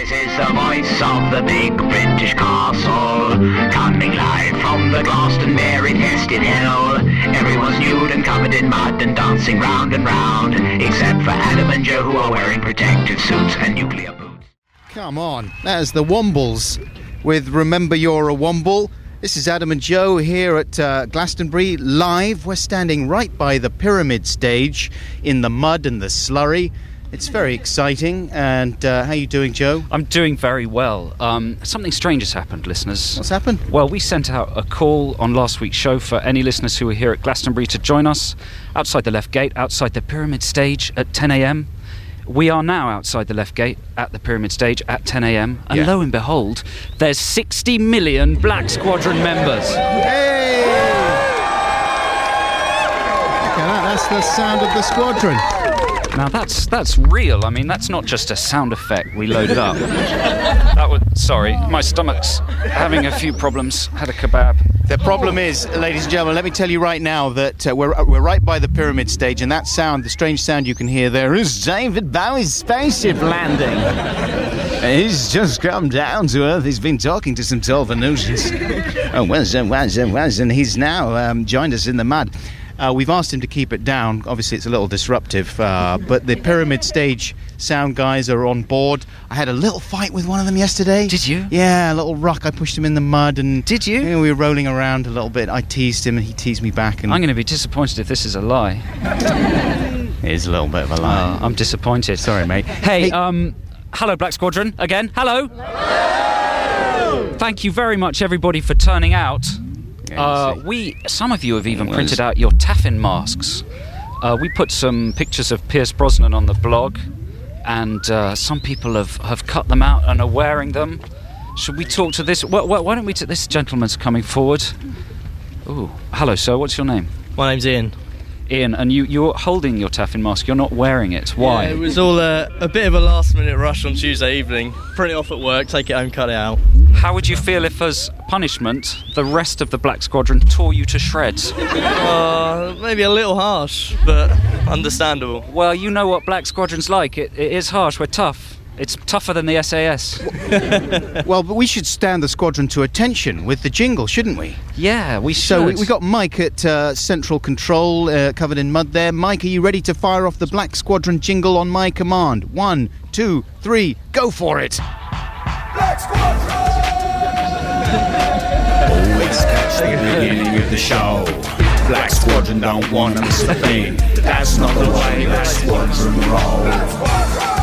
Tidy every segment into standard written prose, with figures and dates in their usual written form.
This is the voice of the big British castle, coming live from the Glastonbury Festive Hill. Everyone's nude and covered in mud and dancing round and round, except for Adam and Joe, who are wearing protective suits and nuclear boots. Come on, that is the Wombles with Remember You're a Womble. This is Adam and Joe here at Glastonbury live. We're standing right by the pyramid stage in the mud and the slurry. It's very exciting. And how are you doing, Joe? I'm doing very well. Something strange has happened, listeners. What's happened? Well, we sent out a call on last week's show for any listeners who were here at Glastonbury to join us outside the left gate, outside the pyramid stage at 10 a.m. We are now outside the left gate at the pyramid stage at 10 a.m. And lo and behold, there's 60 million Black Squadron members. Hey! Look at that, that's the sound of the squadron. Now that's real. I mean, that's not just a sound effect we loaded up. Sorry, my stomach's having a few problems. Had a kebab. The problem is, ladies and gentlemen, let me tell you right now that we're right by the pyramid stage, and that sound, the strange sound you can hear there, is David Bowie's spaceship landing. He's just come down to Earth. He's been talking to some tall Venusians. And he's now joined us in the mud. We've asked him to keep it down. Obviously, it's a little disruptive, but the pyramid stage sound guys are on board. I had a little fight with one of them yesterday. Did you? Yeah, a little ruck. I pushed him in the mud. And did you? We were rolling around a little bit. I teased him, and he teased me back. And I'm going to be disappointed if this is a lie. It is a little bit of a lie. I'm disappointed. Sorry, mate. Hey, hello, Black Squadron. Again, hello. Hello! Thank you very much, everybody, for turning out. Some of you have even printed out your Taffin masks. We put some pictures of Pierce Brosnan on the blog, and some people have cut them out and are wearing them. Should we talk to this? Why don't we take this gentleman's coming forward? Ooh, hello, sir. What's your name? My name's Ian. Ian, and you're holding your Taffin mask. You're not wearing it. Why? Yeah, it was all a bit of a last-minute rush on Tuesday evening. Print it off at work, take it home, cut it out. How would you feel if, as punishment, the rest of the Black Squadron tore you to shreds? Maybe a little harsh, but understandable. Well, you know what Black Squadron's like. It is harsh. We're tough. It's tougher than the SAS. Well, but we should stand the squadron to attention with the jingle, shouldn't we? Yeah, we should. So we got Mike at Central Control, covered in mud there. Mike, are you ready to fire off the Black Squadron jingle on my command? 1, 2, 3, go for it! Black Squadron! Always catch the beginning of the show. Black Squadron don't want to miss a thing. That's not the way Black Squadron roll.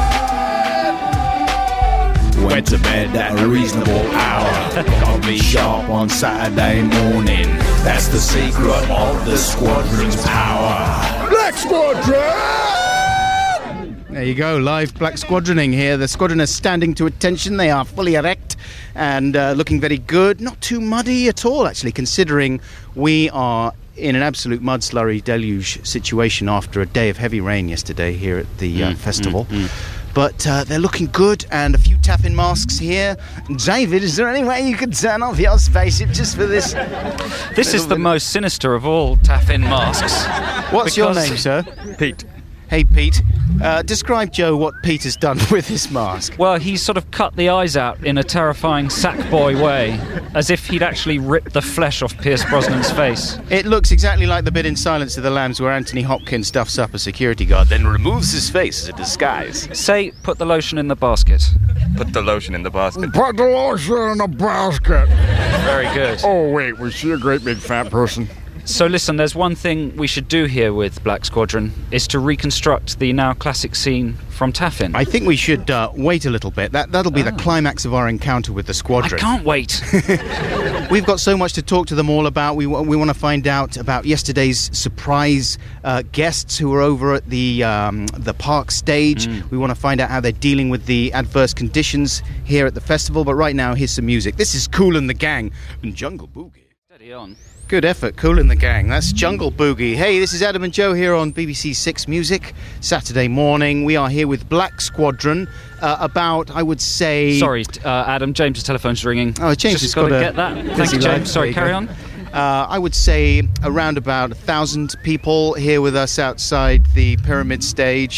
Went to bed at a reasonable hour. Gotta be sharp on Saturday morning. That's the secret of the squadron's power. Black Squadron! There you go, live Black Squadroning here. The squadron is standing to attention. They are fully erect and looking very good. Not too muddy at all, actually, considering we are in an absolute mud slurry deluge situation after a day of heavy rain yesterday here at the festival. But they're looking good, and a few Taffin masks here. David, is there any way you could turn off your spaceship just for this? This is the most sinister of all Taffin masks. What's your name, sir? Pete. Hey, Pete. Describe, Joe, what Pete has done with his mask. Well, he's sort of cut the eyes out in a terrifying Sackboy way, as if he'd actually ripped the flesh off Pierce Brosnan's face. It looks exactly like the bit in Silence of the Lambs where Anthony Hopkins stuffs up a security guard, then removes his face as a disguise. Say, put the lotion in the basket. Put the lotion in the basket. Put the lotion in the basket. Very good. Oh, wait, was she a great big fat person? So listen, there's one thing we should do here with Black Squadron, is to reconstruct the now classic scene from Taffin. I think we should wait a little bit. That'll be the climax of our encounter with the squadron. I can't wait. We've got so much to talk to them all about. We want to find out about yesterday's surprise guests who were over at the park stage. We want to find out how they're dealing with the adverse conditions here at the festival. But right now, here's some music. This is Kool and the Gang and Jungle Boogie. Steady on. Good effort, Kool and the Gang. That's Jungle Boogie. Hey, this is Adam and Joe here on BBC Six Music. Saturday morning, we are here with Black Squadron. About, I would say... Sorry, Adam, James's telephone's ringing. Oh, James has got to get that. Thank you, James. Sorry, carry on. I would say around about 1,000 people here with us outside the pyramid stage.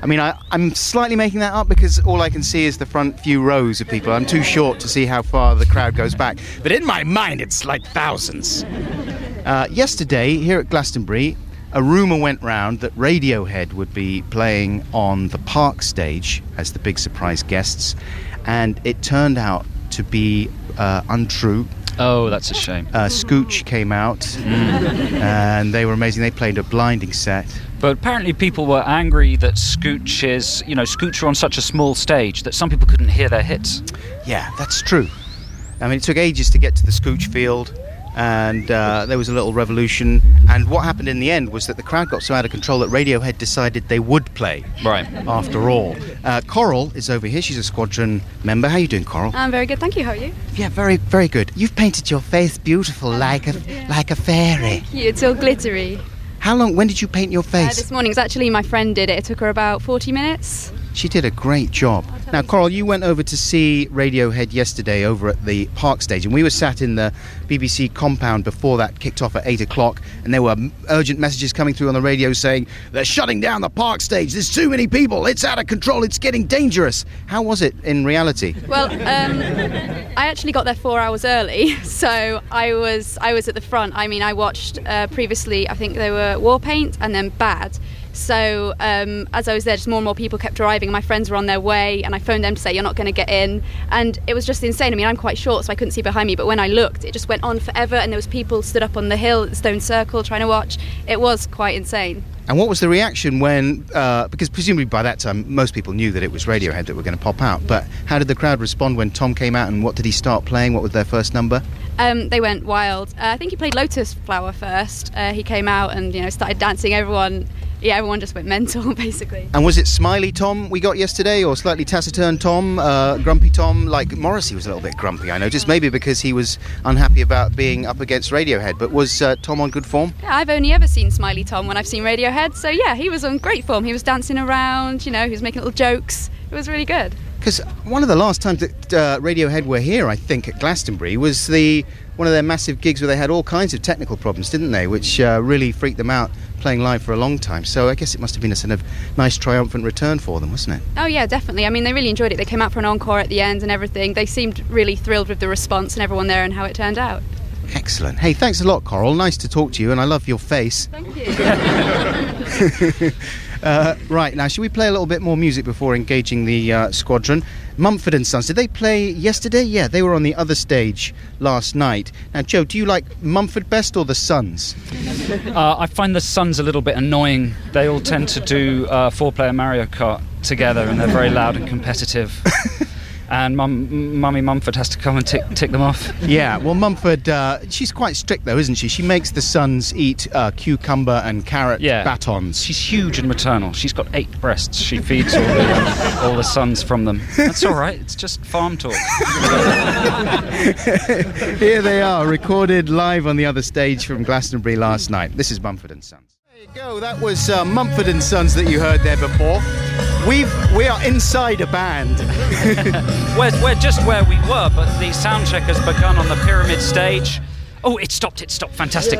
I mean, I'm slightly making that up because all I can see is the front few rows of people. I'm too short to see how far the crowd goes back. But in my mind, it's like thousands. Yesterday, here at Glastonbury, a rumour went round that Radiohead would be playing on the Park stage as the big surprise guests, and it turned out to be untrue. Oh, that's a shame. Scooch came out, and they were amazing. They played a blinding set. But apparently people were angry that Scooch are on such a small stage that some people couldn't hear their hits. Yeah, that's true. I mean, it took ages to get to the Scooch field, and there was a little revolution. And what happened in the end was that the crowd got so out of control that Radiohead decided they would play. Right. After all. Coral is over here. She's a Squadron member. How are you doing, Coral? I'm very good, thank you. How are you? Yeah, very, very good. You've painted your face beautiful like a fairy. Thank you. It's all glittery. When did you paint your face? This morning. It's actually my friend did it. It took her about 40 minutes. She did a great job. Now, Coral, you went over to see Radiohead yesterday over at the Park stage, and we were sat in the BBC compound before that kicked off at 8 o'clock, and there were urgent messages coming through on the radio saying, they're shutting down the Park stage, there's too many people, it's out of control, it's getting dangerous. How was it in reality? Well, I actually got there 4 hours early, so I was at the front. I mean, I watched previously, I think they were Warpaint and then Bad. So as I was there, just more and more people kept arriving, and my friends were on their way, and I phoned them to say, you're not going to get in, and it was just insane. I mean, I'm quite short, so I couldn't see behind me, but when I looked, it just went on forever, and there was people stood up on the hill at the Stone Circle trying to watch. It was quite insane. And what was the reaction when, because presumably by that time most people knew that it was Radiohead that were going to pop out, but how did the crowd respond when Tom came out, and what did he start playing? What was their first number? They went wild. I think he played Lotus Flower first. He came out and started dancing. Everyone just went mental, basically. And was it smiley Tom we got yesterday, or slightly taciturn Tom, grumpy Tom? Like Morrissey was a little bit grumpy, I noticed, maybe because he was unhappy about being up against Radiohead. But was Tom on good form? Yeah, I've only ever seen smiley Tom when I've seen Radiohead, so yeah, he was on great form. He was dancing around, he was making little jokes. It was really good. Because one of the last times that Radiohead were here, I think, at Glastonbury, was one of their massive gigs where they had all kinds of technical problems, didn't they? Which really freaked them out playing live for a long time. So I guess it must have been a sort of nice triumphant return for them, wasn't it? Oh yeah, definitely. I mean, they really enjoyed it. They came out for an encore at the end and everything. They seemed really thrilled with the response and everyone there and how it turned out. Excellent. Hey, thanks a lot, Coral. Nice to talk to you, and I love your face. Thank you. Right, now, should we play a little bit more music before engaging the Squadron? Mumford & Sons, did they play yesterday? Yeah, they were on the other stage last night. Now, Joe, do you like Mumford best or the Sons? I find the Sons a little bit annoying. They all tend to do 4-player Mario Kart together, and they're very loud and competitive. And Mummy Mumford has to come and tick them off. Yeah, well, Mumford, she's quite strict, though, isn't she? She makes the Sons eat cucumber and carrot batons. She's huge and maternal. She's got 8 breasts. She feeds all the Sons from them. That's all right. It's just farm talk. Here they are, recorded live on the other stage from Glastonbury last night. This is Mumford & Sons. There you go. That was Mumford & Sons that you heard there before. We are inside a band. We're just where we were, but the sound check has begun on the Pyramid stage. Oh, it stopped. Fantastic.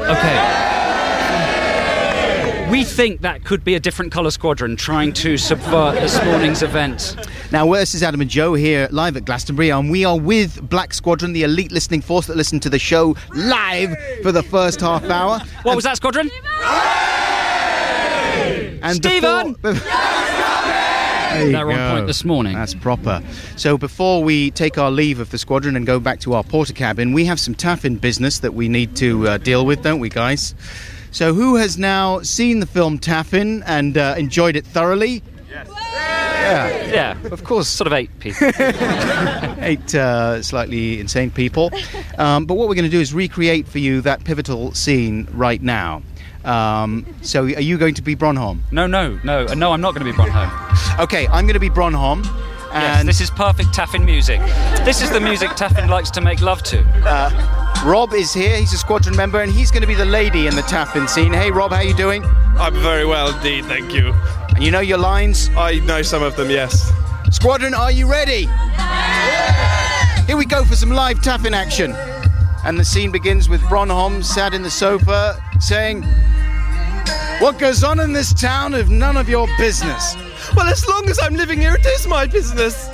Okay. We think that could be a different colour squadron trying to subvert this morning's event. Now, this is Adam and Joe here live at Glastonbury, and we are with Black Squadron, the elite listening force that listened to the show live for the first half hour. What was that, Squadron? And Stephen! They're on point this morning. That's proper. So before we take our leave of the Squadron and go back to our porter cabin, we have some Taffin business that we need to deal with, don't we, guys? So who has now seen the film Taffin and enjoyed it thoroughly? Yes. Yeah, of course. Sort of 8 people. 8 slightly insane people. But what we're going to do is recreate for you that pivotal scene right now. So are you going to be Bronholm? No, I'm not going to be Bronholm. Okay, I'm going to be Bronholm. Yes, this is perfect Taffin music. This is the music Taffin likes to make love to. Rob is here, he's a Squadron member, and he's going to be the lady in the Taffin scene. Hey Rob, how you doing? I'm very well indeed, thank you. And you know your lines? I know some of them, yes. Squadron, are you ready? Yeah! Here we go for some live Taffin action. And the scene begins with Bronholm sat in the sofa saying, "What goes on in this town is none of your business. Well, as long as I'm living here, it is my business.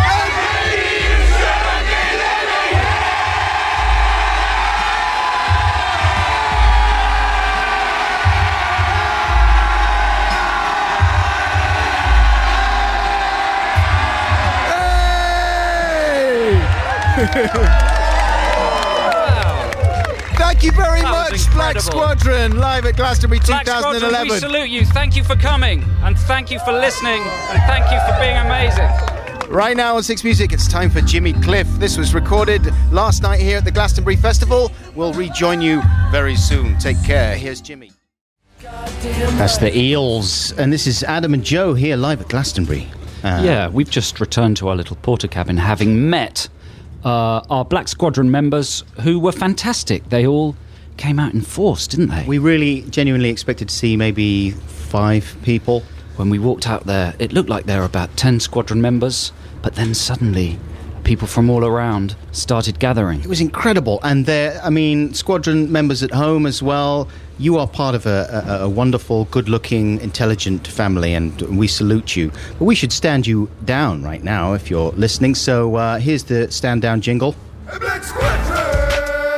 Thank you very That was much, Black incredible. Squadron, live at Glastonbury Black Squadron, 2011. we salute you. Thank you for coming, and thank you for listening, and thank you for being amazing. Right now on Six Music, it's time for Jimmy Cliff. This was recorded last night here at the Glastonbury Festival. We'll rejoin you very soon. Take care. Here's Jimmy. That's the Eels, and this is Adam and Joe here live at Glastonbury. Yeah, we've just returned to our little porter cabin, having met our Black Squadron members who were fantastic. They all came out in force, didn't they? We really genuinely expected to see maybe 5 people. When we walked out there, it looked like there were about 10 squadron members, but then suddenly people from all around started gathering. It was incredible, and squadron members at home as well. You are part of a wonderful, good-looking, intelligent family, and we salute you. But we should stand you down right now if you're listening. So here's the stand down jingle. Black Squadron!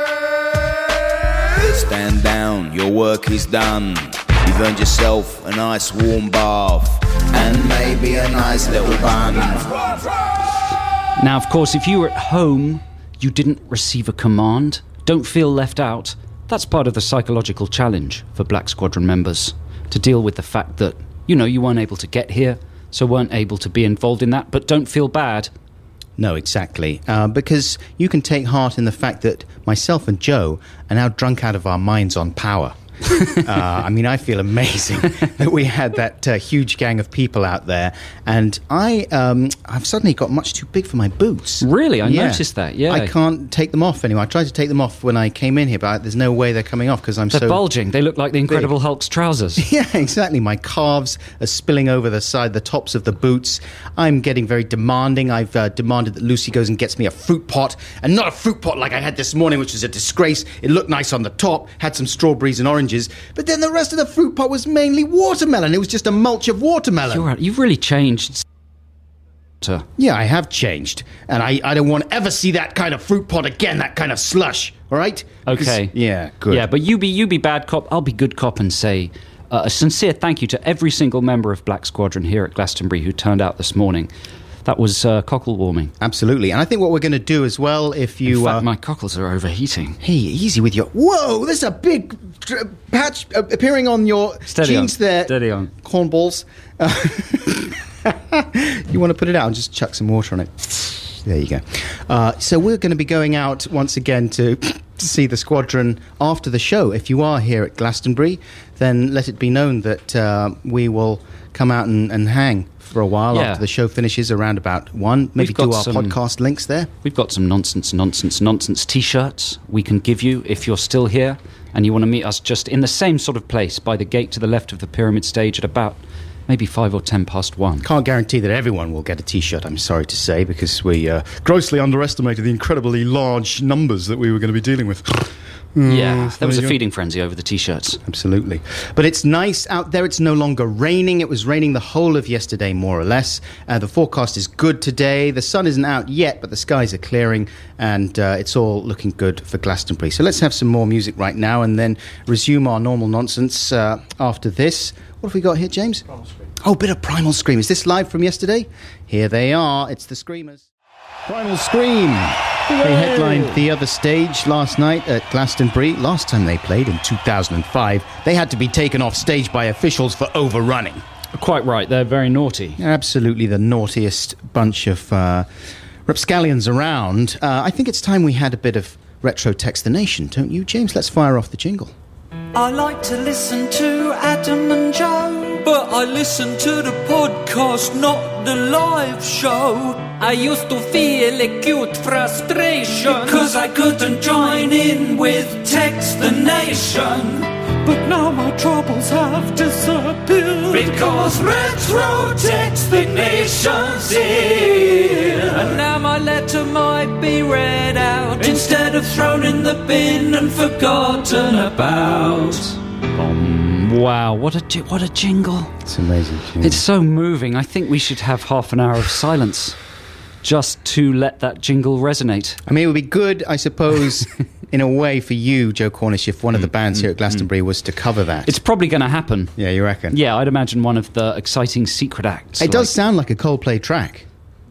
Stand down, your work is done. You've earned yourself a nice warm bath and maybe a nice little bun. Now, of course, if you were at home, you didn't receive a command. Don't feel left out. That's part of the psychological challenge for Black Squadron members, to deal with the fact that, you weren't able to get here, so weren't able to be involved in that, but don't feel bad. No, exactly. Because you can take heart in the fact that myself and Joe are now drunk out of our minds on power. I feel amazing that we had that huge gang of people out there, and I've suddenly got much too big for my boots. Really? I noticed that, yeah. I can't take them off anymore. I tried to take them off when I came in here, but there's no way they're coming off because They're bulging. They look like the Incredible big. Hulk's trousers. Yeah, exactly. My calves are spilling over the tops of the boots. I'm getting very demanding. I've demanded that Lucy goes and gets me a fruit pot, and not a fruit pot like I had this morning, which was a disgrace. It looked nice on the top, had some strawberries and oranges, but then the rest of the fruit pot was mainly watermelon. It was just a mulch of watermelon. You're right. You've really changed. Yeah, I have changed, and I don't want to ever see that kind of fruit pot again, that kind of slush, all right? Okay. Yeah, good. Yeah, but you be bad cop, I'll be good cop and say a sincere thank you to every single member of Black Squadron here at Glastonbury who turned out this morning. That was cockle warming. Absolutely. And I think what we're going to do as well, if you... In fact, my cockles are overheating. Hey, easy with your... Whoa, there's a big patch appearing on your jeans there. Steady on. Cornballs. You want to put it out and just chuck some water on it. There you go. So we're going to be going out once again to see the squadron after the show. If you are here at Glastonbury, then let it be known that we will come out and hang for a while after the show finishes around about 1. Maybe do our podcast links there. We've got some nonsense T-shirts we can give you if you're still here and you want to meet us just in the same sort of place by the gate to the left of the pyramid stage at about maybe 5 or 10 past 1. Can't guarantee that everyone will get a T-shirt, I'm sorry to say, because we grossly underestimated the incredibly large numbers that we were going to be dealing with. Yeah, there was a feeding frenzy over the T-shirts. Absolutely. But it's nice out there. It's no longer raining. It was raining the whole of yesterday, more or less. The forecast is good today. The sun isn't out yet, but the skies are clearing, and it's all looking good for Glastonbury. So let's have some more music right now and then resume our normal nonsense after this. What have we got here, James? Primal Scream. Oh, a bit of Primal Scream. Is this live from yesterday? Here they are. It's the Screamers. Primal Scream. They headlined the other stage last night at Glastonbury. Last time they played in 2005, they had to be taken off stage by officials for overrunning. Quite right, they're very naughty. Absolutely the naughtiest bunch of rapscallions around. I think it's time we had a bit of Retro Text the Nation, don't you, James? Let's fire off the jingle. I like to listen to Adam and Joe, but I listen to the podcast, not the live show. I used to feel acute frustration because I couldn't join in with Text the Nation. But now my troubles have disappeared because Retro Text the Nation's here. And now my letter might be read out instead of thrown in the bin and forgotten about. Wow, what a jingle. It's amazing. Jingle. It's so moving. I think we should have half an hour of silence just to let that jingle resonate. I mean, it would be good, I suppose, in a way for you, Joe Cornish, if one of the bands here at Glastonbury was to cover that. It's probably going to happen. Yeah, you reckon? Yeah, I'd imagine one of the exciting secret acts. It does sound like a Coldplay track.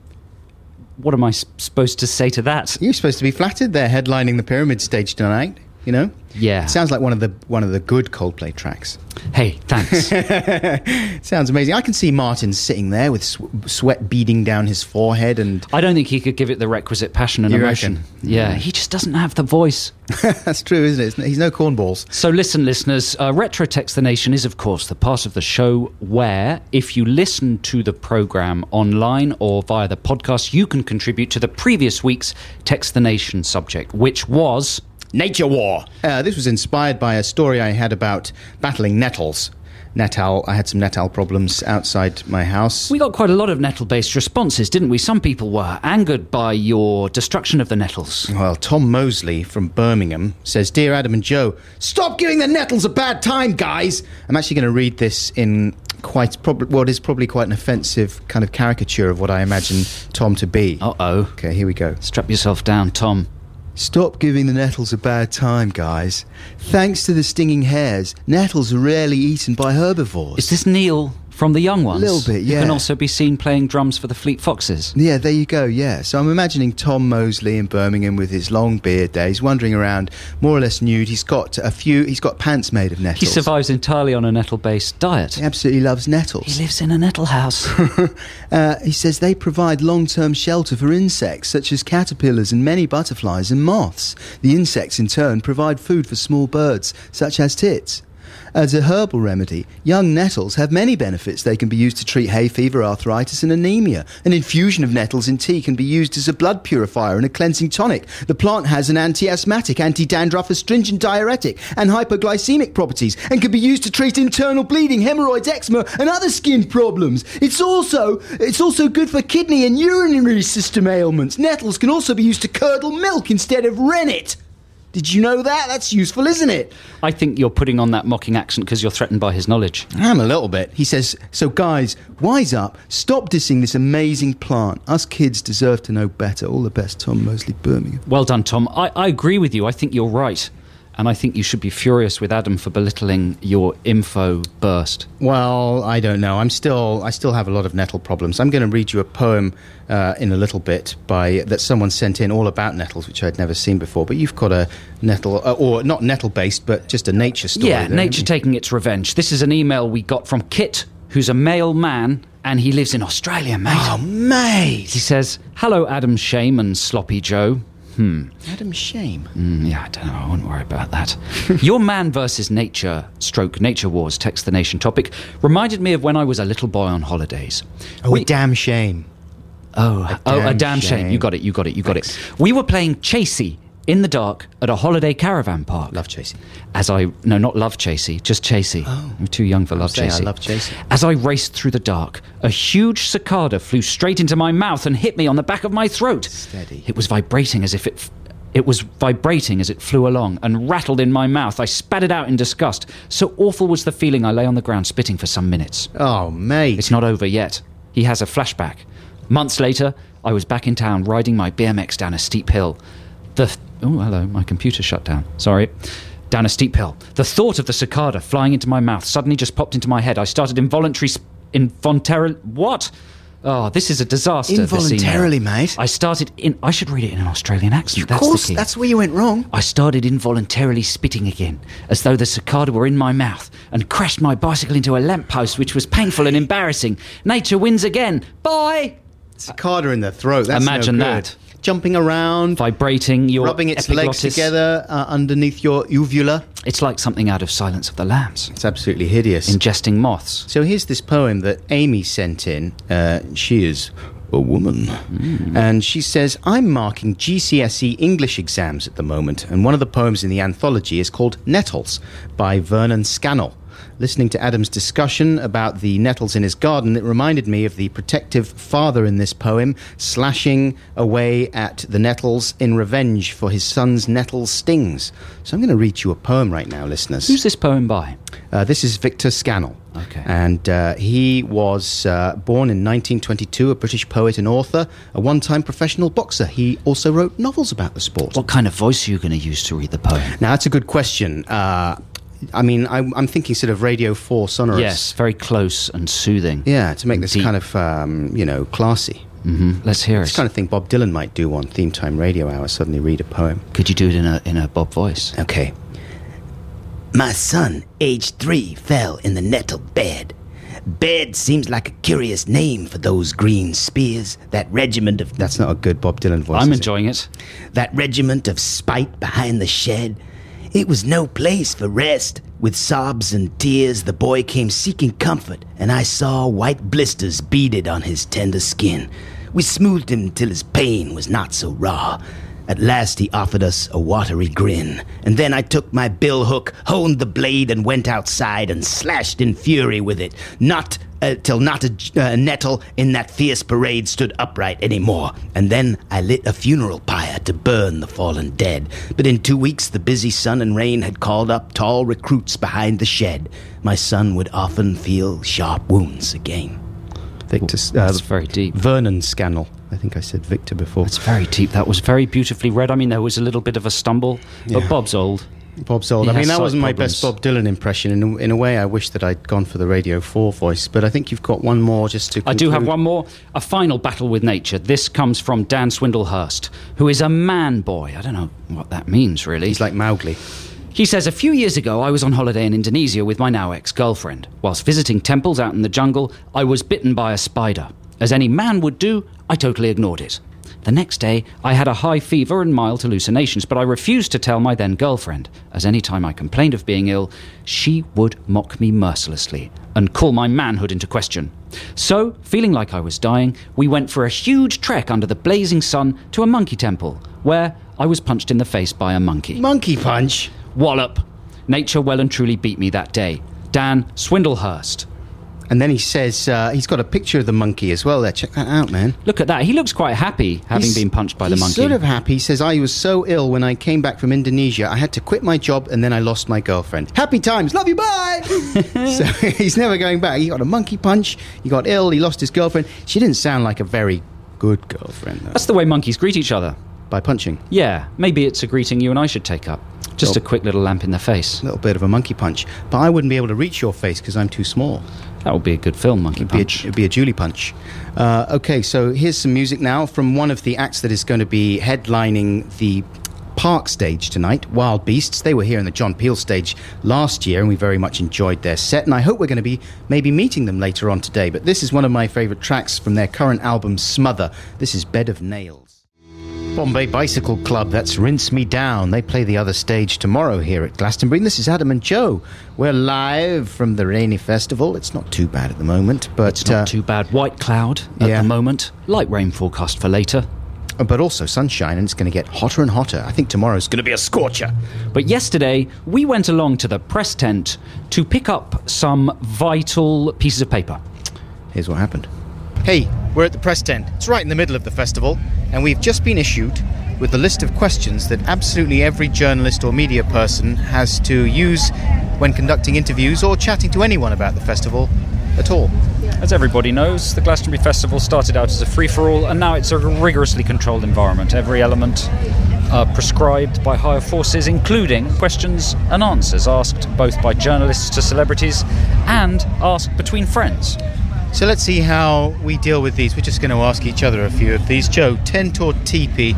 What am I supposed to say to that? You're supposed to be flattered. They're headlining the Pyramid stage tonight, you know? Yeah. Sounds like one of the good Coldplay tracks. Hey, thanks. Sounds amazing. I can see Martin sitting there with sweat beading down his forehead, and I don't think he could give it the requisite passion and emotion. Yeah, he just doesn't have the voice. That's true, isn't it? He's no cornballs. So listen, listeners, Retro Text the Nation is, of course, the part of the show where, if you listen to the programme online or via the podcast, you can contribute to the previous week's Text the Nation subject, which was Nature War. This was inspired by a story I had about battling nettles. I had some nettle problems outside my house. We got quite a lot of nettle-based responses, didn't we? Some people were angered by your destruction of the nettles. Well, Tom Mosley from Birmingham says, "Dear Adam and Joe, stop giving the nettles a bad time, guys." I'm actually going to read this in what is probably quite an offensive kind of caricature of what I imagine Tom to be. Uh-oh. Okay, here we go. Strap yourself down, Tom. Stop giving the nettles a bad time, guys. Thanks to the stinging hairs, nettles are rarely eaten by herbivores. Is this Neil from the Young Ones? A little bit, yeah. You can also be seen playing drums for the Fleet Foxes. Yeah, there you go, yeah. So I'm imagining Tom Mosley in Birmingham with his long beard there. He's wandering around more or less nude. He's got pants made of nettles. He survives entirely on a nettle-based diet. He absolutely loves nettles. He lives in a nettle house. He says they provide long-term shelter for insects such as caterpillars and many butterflies and moths. The insects in turn provide food for small birds such as tits. As a herbal remedy, young nettles have many benefits. They can be used to treat hay fever, arthritis and anemia. An infusion of nettles in tea can be used as a blood purifier and a cleansing tonic. The plant has an anti-asthmatic, anti-dandruff, astringent, diuretic and hypoglycemic properties and can be used to treat internal bleeding, hemorrhoids, eczema and other skin problems. It's also good for kidney and urinary system ailments. Nettles can also be used to curdle milk instead of rennet. Did you know that? That's useful, isn't it? I think you're putting on that mocking accent because you're threatened by his knowledge. I am a little bit. He says, so guys, wise up. Stop dissing this amazing plant. Us kids deserve to know better. All the best, Tom Mosley, Birmingham. Well done, Tom. I agree with you. I think you're right. And I think you should be furious with Adam for belittling your info burst. Well, I don't know. I still have a lot of nettle problems. I'm going to read you a poem in a little bit that someone sent in all about nettles, which I'd never seen before. But you've got a nettle, or not nettle-based, but just a nature story. Yeah, nature taking its revenge. This is an email we got from Kit, who's a male man, and he lives in Australia, mate. Oh, mate! He says, "Hello, Adam Shame and Sloppy Joe." Adam Shame? Yeah, I don't know. I wouldn't worry about that. Your man versus nature, Nature Wars, Text the Nation topic, reminded me of when I was a little boy on holidays. A damn shame. A damn shame. You got it. We were playing Chasey in the dark at a holiday caravan park. Love Chasey. No, not Love Chasey, just Chasey. Oh. I'm too young for Love Chasey. I love Chasey. As I raced through the dark, a huge cicada flew straight into my mouth and hit me on the back of my throat. Steady. It was vibrating as it flew along and rattled in my mouth. I spat it out in disgust. So awful was the feeling I lay on the ground spitting for some minutes. Oh, mate. It's not over yet. He has a flashback. Months later, I was back in town riding my BMX down a steep hill. Oh, hello, my computer shut down. Sorry. Down a steep hill. The thought of the cicada flying into my mouth suddenly just popped into my head. I started involuntarily... What? Oh, this is a disaster. Involuntarily, mate. I should read it in an Australian accent. Of course, that's where you went wrong. I started involuntarily spitting again, as though the cicada were in my mouth, and crashed my bicycle into a lamppost, which was painful and embarrassing. Nature wins again. Bye! Cicada in the throat. That's Imagine no good. that. Jumping around, vibrating your rubbing its epiglottis legs together underneath your uvula. It's like something out of Silence of the Lambs. It's absolutely hideous. Ingesting moths. So here's this poem that Amy sent in. She is a woman. And she says, I'm marking GCSE English exams at the moment, and one of the poems in the anthology is called Nettles by Vernon Scannell. Listening to Adam's discussion about the nettles in his garden, it reminded me of the protective father in this poem, slashing away at the nettles in revenge for his son's nettle stings. So I'm going to read you a poem right now, listeners. Who's this poem by? This is Victor Scannell. Okay. And he was born in 1922, a British poet and author, a one-time professional boxer. He also wrote novels about the sport. What kind of voice are you going to use to read the poem? Now, that's a good question. I'm thinking sort of Radio 4 sonorous. Yes, very close and soothing. Yeah, to make this kind of, classy. Mm-hmm. Let's hear it. It's the kind of thing Bob Dylan might do on Theme Time Radio Hour, suddenly read a poem. Could you do it in a Bob voice? Okay. My son, age 3, fell in the nettle bed. Bed seems like a curious name for those green spears, that regiment of... That's not a good Bob Dylan voice. I'm enjoying it. That regiment of spite behind the shed. It was no place for rest. With sobs and tears, the boy came seeking comfort, and I saw white blisters beaded on his tender skin. We smoothed him till his pain was not so raw. At last he offered us a watery grin, and then I took my bill hook, honed the blade, and went outside and slashed in fury with it, till not a nettle in that fierce parade stood upright anymore. And then I lit a funeral pyre to burn the fallen dead. But in 2 weeks the busy sun and rain had called up tall recruits behind the shed. My son would often feel sharp wounds again. Victor, that's very deep. Vernon Scannell. I think I said Victor before. That's very deep. That was very beautifully read. I mean, there was a little bit of a stumble, but Bob's old. Bob's old. I mean, that wasn't my best Bob Dylan impression. In a way, I wish that I'd gone for the Radio 4 voice, but I think you've got one more just to conclude. I do have one more. A final battle with nature. This comes from Dan Swindlehurst, who is a man boy. I don't know what that means, really. He's like Mowgli. He says, a few years ago, I was on holiday in Indonesia with my now ex-girlfriend. Whilst visiting temples out in the jungle, I was bitten by a spider. As any man would do, I totally ignored it. The next day, I had a high fever and mild hallucinations, but I refused to tell my then-girlfriend, as any time I complained of being ill, she would mock me mercilessly and call my manhood into question. So, feeling like I was dying, we went for a huge trek under the blazing sun to a monkey temple, where I was punched in the face by a monkey. Monkey punch? Wallop. Nature well and truly beat me that day. Dan Swindlehurst. And then he says he's got a picture of the monkey as well there. Check that out, man. Look at that. He looks quite happy having been punched by the monkey. He's sort of happy. He says, I was so ill when I came back from Indonesia. I had to quit my job and then I lost my girlfriend. Happy times. Love you. Bye. So he's never going back. He got a monkey punch. He got ill. He lost his girlfriend. She didn't sound like a very good girlfriend, though. That's the way monkeys greet each other. By punching? Yeah. Maybe it's a greeting you and I should take up. Just a quick little lamp in the face. A little bit of a monkey punch. But I wouldn't be able to reach your face because I'm too small. That would be a good film, Monkey Punch. It'd be a Julie Punch. Okay, so here's some music now from one of the acts that is going to be headlining the Park stage tonight, Wild Beasts. They were here in the John Peel stage last year and we very much enjoyed their set, and I hope we're going to be maybe meeting them later on today. But this is one of my favourite tracks from their current album, Smother. This is Bed of Nails. Bombay Bicycle Club, that's Rinse Me Down. They play the other stage tomorrow here at Glastonbury. And this is Adam and Joe. We're live from the Rainy Festival. It's not too bad at the moment, but it's not too bad. White cloud at the moment. Light rain forecast for later. But also sunshine, and it's going to get hotter and hotter. I think tomorrow's going to be a scorcher. But yesterday, we went along to the press tent to pick up some vital pieces of paper. Here's what happened. Hey, we're at the press tent. It's right in the middle of the festival, and we've just been issued with the list of questions that absolutely every journalist or media person has to use when conducting interviews or chatting to anyone about the festival at all. As everybody knows, the Glastonbury Festival started out as a free-for-all, and now it's a rigorously controlled environment. Every element prescribed by higher forces, including questions and answers asked both by journalists to celebrities and asked between friends. So let's see how we deal with these. We're just going to ask each other a few of these. Joe, tent or teepee?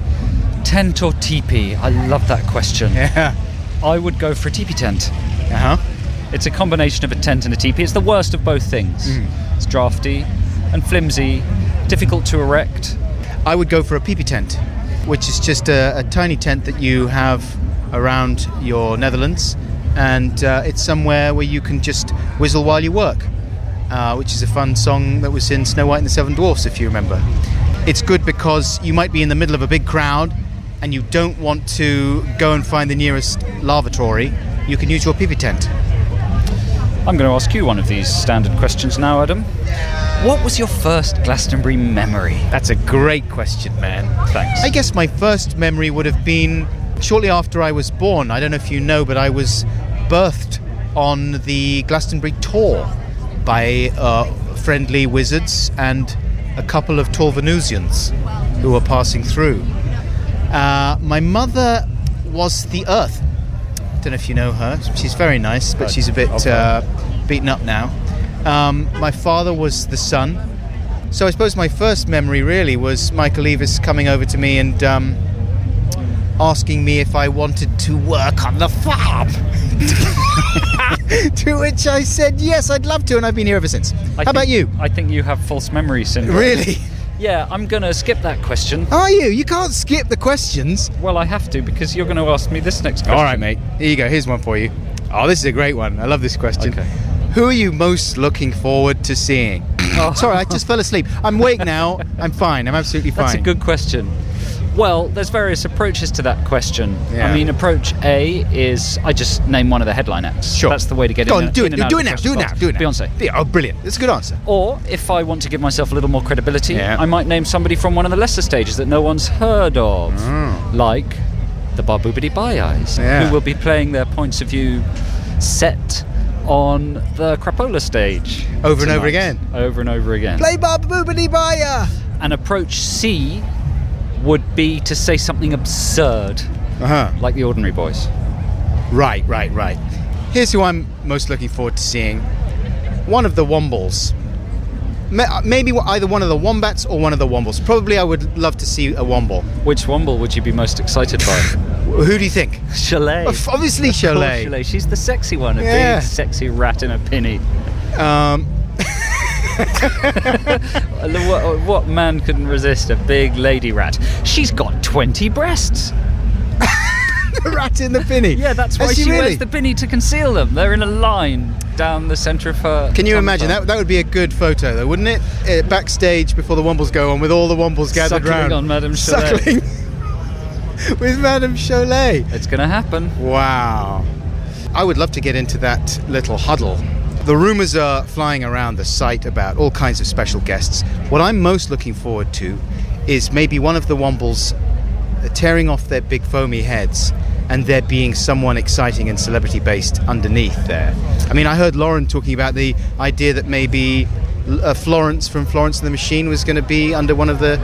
Tent or teepee? I love that question. Yeah. I would go for a teepee tent. Uh-huh. It's a combination of a tent and a teepee. It's the worst of both things. It's drafty and flimsy, difficult to erect. I would go for a peepee tent, which is just a tiny tent that you have around your Netherlands, and it's somewhere where you can just whistle while you work. Which is a fun song that was in Snow White and the Seven Dwarfs, if you remember. It's good because you might be in the middle of a big crowd and you don't want to go and find the nearest lavatory. You can use your peepee tent. I'm going to ask you one of these standard questions now, Adam. What was your first Glastonbury memory? That's a great question, man. Thanks. I guess my first memory would have been shortly after I was born. I don't know if you know, but I was birthed on the Glastonbury tour by friendly wizards and a couple of Torvenusians who were passing through. My mother was the Earth. Don't know if you know her. She's very nice, but she's a bit beaten up now. My father was the Sun. So I suppose my first memory really was Michael Eavis coming over to me and asking me if I wanted to work on the farm. To which I said, yes, I'd love to, and I've been here ever since. How about you? I think you have false memory syndrome. Really? Yeah, I'm going to skip that question. Are you? You can't skip the questions. Well, I have to, because you're going to ask me this next question. All right, mate. Here you go. Here's one for you. Oh, this is a great one. I love this question. Okay. Who are you most looking forward to seeing? Sorry, I just fell asleep. I'm awake now. I'm fine. I'm absolutely fine. That's a good question. Well, there's various approaches to that question. Yeah. I mean, approach A is I just name one of the headline acts. Sure. That's the way to get Go in. on, do it now. Beyonce. Yeah, oh, brilliant. That's a good answer. Or, if I want to give myself a little more credibility, Yeah. I might name somebody from one of the lesser stages that no one's heard of. Like the Barboobity Bye-Eyes, Yeah. who will be playing their points of view set on the Crapola stage. Over and over tonight. again. Over and over again. Play Barboobity Bye-Ya. And approach C would be to say something absurd, like the Ordinary Boys. Right. Here's who I'm most looking forward to seeing. One of the Wombles. Maybe either one of the Wombats or one of the Wombles. Probably I would love to see a Womble. Which Womble would you be most excited by? Who do you think? Chalet. Obviously Chalet. Chalet. She's the sexy one, a Yeah. big sexy rat in a pinny. What man couldn't resist a big lady rat? She's got 20 breasts. The rat in the pinny. Yeah, that's why Has she really? wears the pinny, to conceal them. They're in a line down the centre of her. Can you tum imagine? tum. That would be a good photo, though, wouldn't it? Backstage before the Wombles go on, with all the Wombles gathered Suckling round. on Madame Chalet. Suckling with Madame Chalet. It's going to happen. Wow. I would love to get into that little huddle. The rumours are flying around the site about all kinds of special guests. What I'm most looking forward to is maybe one of the Wombles tearing off their big foamy heads and there being someone exciting and celebrity-based underneath there. I mean, I heard Lauren talking about the idea that maybe Florence from Florence and the Machine was going to be under one of the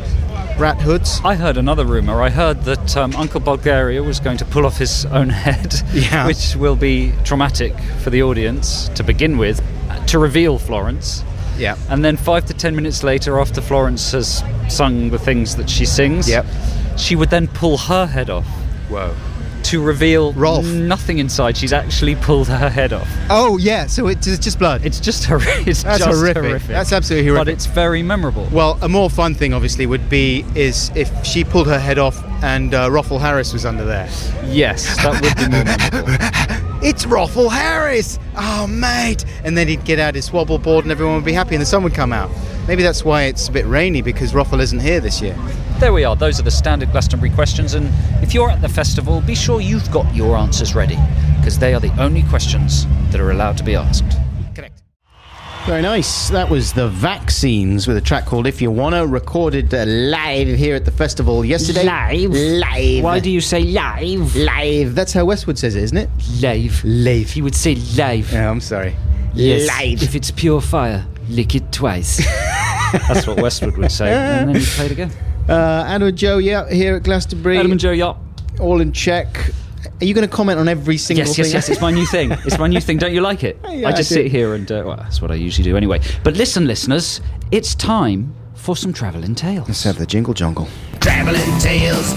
rat hoods. I heard another rumour. I heard that Uncle Bulgaria was going to pull off his own head, Yeah. which will be traumatic for the audience to begin with, to reveal Florence. Yeah. And then 5 to 10 minutes later, after Florence has sung the things that she sings, Yep. she would then pull her head off Whoa. to reveal Rolf. nothing inside. She's actually pulled her head off. Oh, yeah, so it's just blood. It's just horrific. That's just horrific. That's absolutely horrific. But it's very memorable. Well, a more fun thing, obviously, would be is if she pulled her head off and Roffle Harris was under there. Yes, that would be more memorable. It's Roffle Harris! Oh, mate! And then he'd get out his swabble board and everyone would be happy and the sun would come out. Maybe that's why it's a bit rainy, because Roffle isn't here this year. There we are. Those are the standard Glastonbury questions. And if you're at the festival, be sure you've got your answers ready, because they are the only questions that are allowed to be asked. Correct. Very nice. That was the Vaccines with a track called If You Wanna, recorded live here at the festival yesterday. Live. Why do you say live? Live. That's how Westwood says it, isn't it? Live. Live. He would say live. Yeah, I'm sorry. Yes. Live. If it's pure fire, lick it twice. That's what Westwood would say. And then you play it again. Adam and Joe, yeah, here at Glastonbury. Adam and Joe, yeah. All in check. Are you going to comment on every single thing? Yes. It's my new thing. It's my new thing. Don't you like it? Yeah, I just I do. sit here and, well, that's what I usually do anyway. But listen, listeners, it's time for some travelling tales. Let's have the jingle jungle. Traveling tales,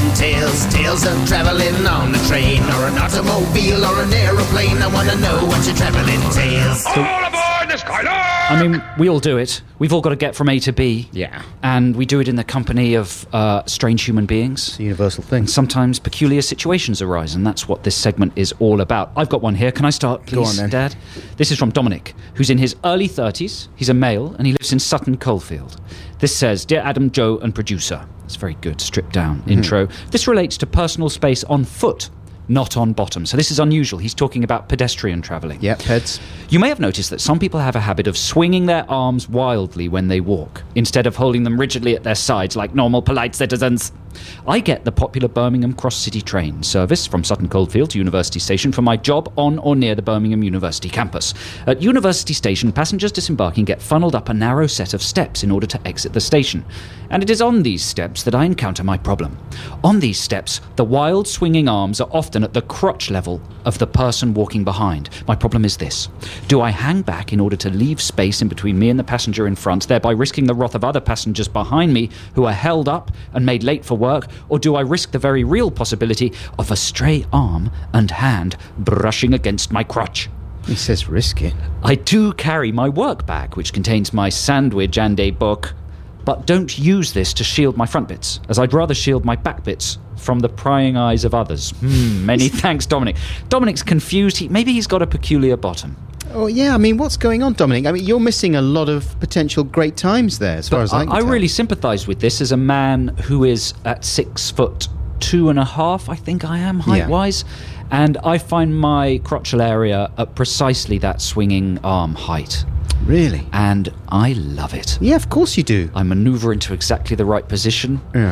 tales of traveling on a train or an automobile or an aeroplane. I want to know what your traveling tales. All aboard the Skylab! I mean, we all do it. We've all got to get from A to B. Yeah. And we do it in the company of strange human beings. It's a universal thing. And sometimes peculiar situations arise, and that's what this segment is all about. I've got one here. Can I start, please, Go on, then. Dad? This is from Dominic, who's in his early 30s. He's a male, and he lives in Sutton Coldfield. This says, Dear Adam, Joe, and producer. It's very good, stripped down intro. This relates to personal space on foot. not on bottom. So this is unusual. He's talking about pedestrian travelling. Yeah, peds. You may have noticed that some people have a habit of swinging their arms wildly when they walk, instead of holding them rigidly at their sides like normal, polite citizens. I get the popular Birmingham Cross-City train service from Sutton Coldfield to University Station for my job on or near the Birmingham University campus. At University Station, passengers disembarking get funneled up a narrow set of steps in order to exit the station. And it is on these steps that I encounter my problem. On these steps, the wild swinging arms are often at the crotch level of the person walking behind. My problem is this. Do I hang back in order to leave space in between me and the passenger in front, thereby risking the wrath of other passengers behind me who are held up and made late for work, or do I risk the very real possibility of a stray arm and hand brushing against my crotch? He says risk it. I do carry my work bag, which contains my sandwich and a book, but don't use this to shield my front bits, as I'd rather shield my back bits from the prying eyes of others. Many thanks, Dominic. Dominic's confused. Maybe he's got a peculiar bottom. Oh, yeah, I mean, what's going on, Dominic? I mean, you're missing a lot of potential great times there, as far as I can tell. I really sympathise with this as a man who is at 6'2.5", I think I am, height-wise. Yeah. And I find my crotchal area at precisely that swinging arm height. Really? And I love it. Yeah, of course you do. I manoeuvre into exactly the right position. Yeah.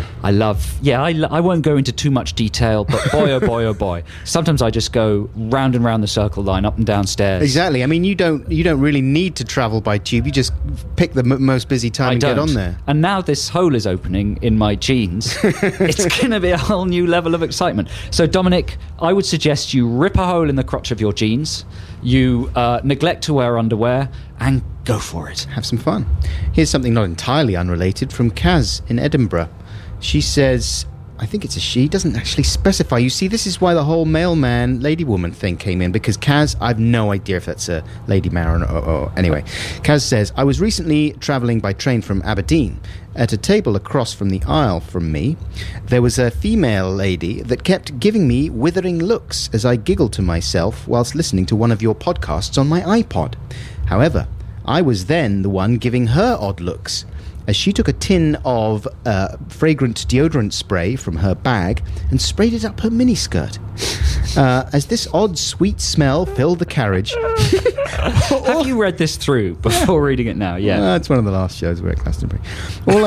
I won't go into too much detail, but boy, oh boy, oh boy. Sometimes I just go round and round the circle line, up and down stairs. Exactly. I mean, you don't really need to travel by tube. You just pick the most busy time and get on there. And now this hole is opening in my jeans. It's going to be a whole new level of excitement. So, Dominic, I would suggest you rip a hole in the crotch of your jeans, you neglect to wear underwear, and go for it. Have some fun. Here's something not entirely unrelated from Kaz in Edinburgh. She says, I think it's a she, doesn't actually specify. You see, this is why the whole male-man, lady-woman thing came in, because Kaz, I've no idea if that's a lady man or anyway. Kaz says, I was recently travelling by train from Aberdeen. At a table across from the aisle from me, there was a female lady that kept giving me withering looks as I giggled to myself whilst listening to one of your podcasts on my iPod. However, I was then the one giving her odd looks, as she took a tin of fragrant deodorant spray from her bag and sprayed it up her miniskirt. As this odd, sweet smell filled the carriage... Have you read this through before reading it now? Yeah. It's one of the last shows we're at Glastonbury. All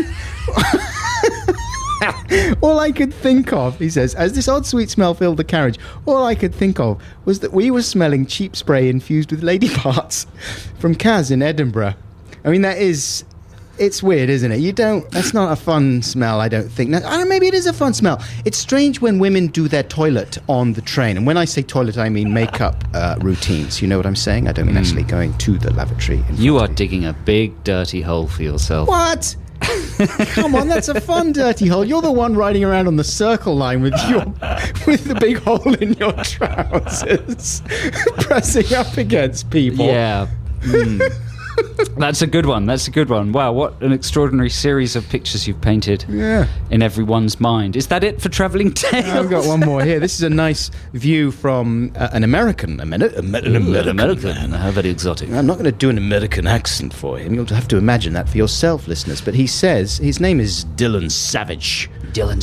I could think of, he says, as this odd sweet smell filled the carriage, all I could think of was that we were smelling cheap spray infused with lady parts from Kaz in Edinburgh. I mean, it's weird, isn't it? That's not a fun smell, I don't think. Now, I don't know, maybe it is a fun smell. It's strange when women do their toilet on the train. And when I say toilet, I mean makeup routines. You know what I'm saying? I don't mean actually going to the lavatory. You are digging a big, dirty hole for yourself. What? Come on, that's a fun dirty hole. You're the one riding around on the circle line with the big hole in your trousers, pressing up against people. Yeah. That's a good one. Wow, what an extraordinary series of pictures you've painted in everyone's mind. Is that it for Travelling Tales? I've got one more here. This is a nice view from an American. American man. How very exotic. I'm not going to do an American accent for him. You'll have to imagine that for yourself, listeners. But he says, his name is Dylan Savage. Dylan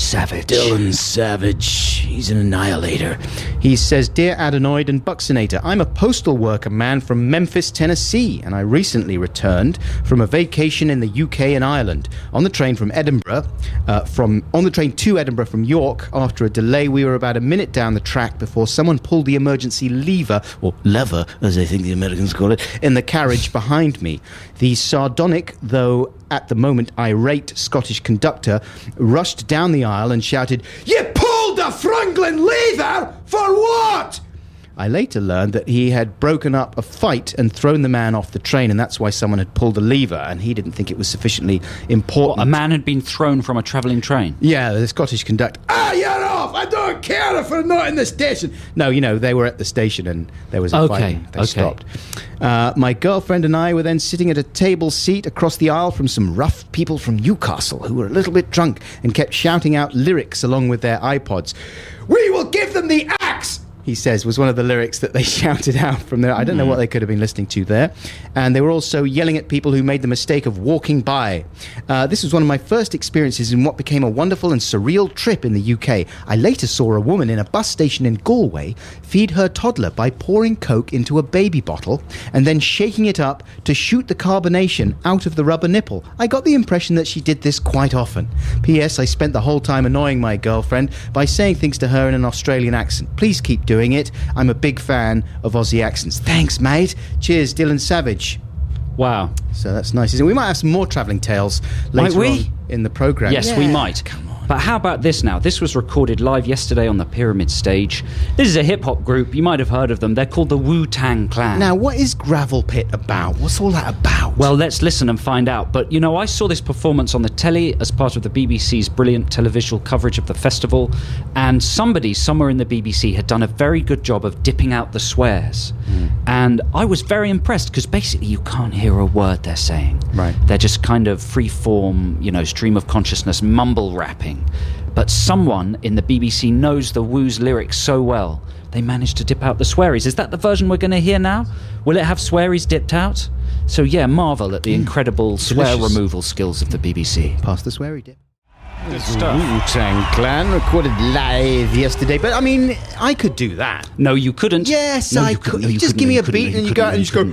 Savage. He's an annihilator. He says, Dear Adenoid and Buxonator, I'm a postal worker man from Memphis, Tennessee, and I recently returned from a vacation in the UK and Ireland. On the train from Edinburgh, on the train to Edinburgh from York, after a delay, we were about a minute down the track before someone pulled the emergency lever, or lever, as I think the Americans call it, in the carriage behind me. The sardonic, though at the moment irate Scottish conductor rushed down the aisle and shouted, You pulled the Franklin lever? For what? I later learned that he had broken up a fight and thrown the man off the train, and that's why someone had pulled the lever, and he didn't think it was sufficiently important. What, a man had been thrown from a travelling train? Yeah, the Scottish conductor. You're off! I don't care if we're not in the station. No, they were at the station, and there was a fight. They stopped. My girlfriend and I were then sitting at a table seat across the aisle from some rough people from Newcastle who were a little bit drunk and kept shouting out lyrics along with their iPods. We will give them the axe! he says, was one of the lyrics that they shouted out from there. I don't know what they could have been listening to there. And they were also yelling at people who made the mistake of walking by. This was one of my first experiences in what became a wonderful and surreal trip in the UK. I later saw a woman in a bus station in Galway feed her toddler by pouring Coke into a baby bottle and then shaking it up to shoot the carbonation out of the rubber nipple. I got the impression that she did this quite often. P.S. I spent the whole time annoying my girlfriend by saying things to her in an Australian accent. Please keep doing it. I'm a big fan of Aussie accents. Thanks, mate. Cheers, Dylan Savage. Wow. So that's nice. We might have some more travelling tales later on in the programme. Yes, we might. Come on. But how about this now? This was recorded live yesterday on the Pyramid stage. This is a hip-hop group. You might have heard of them. They're called the Wu-Tang Clan. Now, what is Gravel Pit about? What's all that about? Well, let's listen and find out. But, you know, I saw this performance on the telly as part of the BBC's brilliant televisual coverage of the festival, and somebody somewhere in the BBC had done a very good job of dipping out the swears. And I was very impressed because basically you can't hear a word they're saying. Right. They're just kind of free-form, you know, stream of consciousness, mumble rapping. But someone in the BBC knows the Wu's lyrics so well, they managed to dip out the swearies. Is that the version we're going to hear now? Will it have swearies dipped out? So yeah, marvel at the incredible swear removal skills of the BBC. Pass the sweary dip. Good stuff. Wu-Tang Clan recorded live yesterday, but I mean, I could do that. No, you couldn't. Yes, No, I you could. couldn't. No, you just couldn't. give me No, a you beat couldn't. and you go and just go.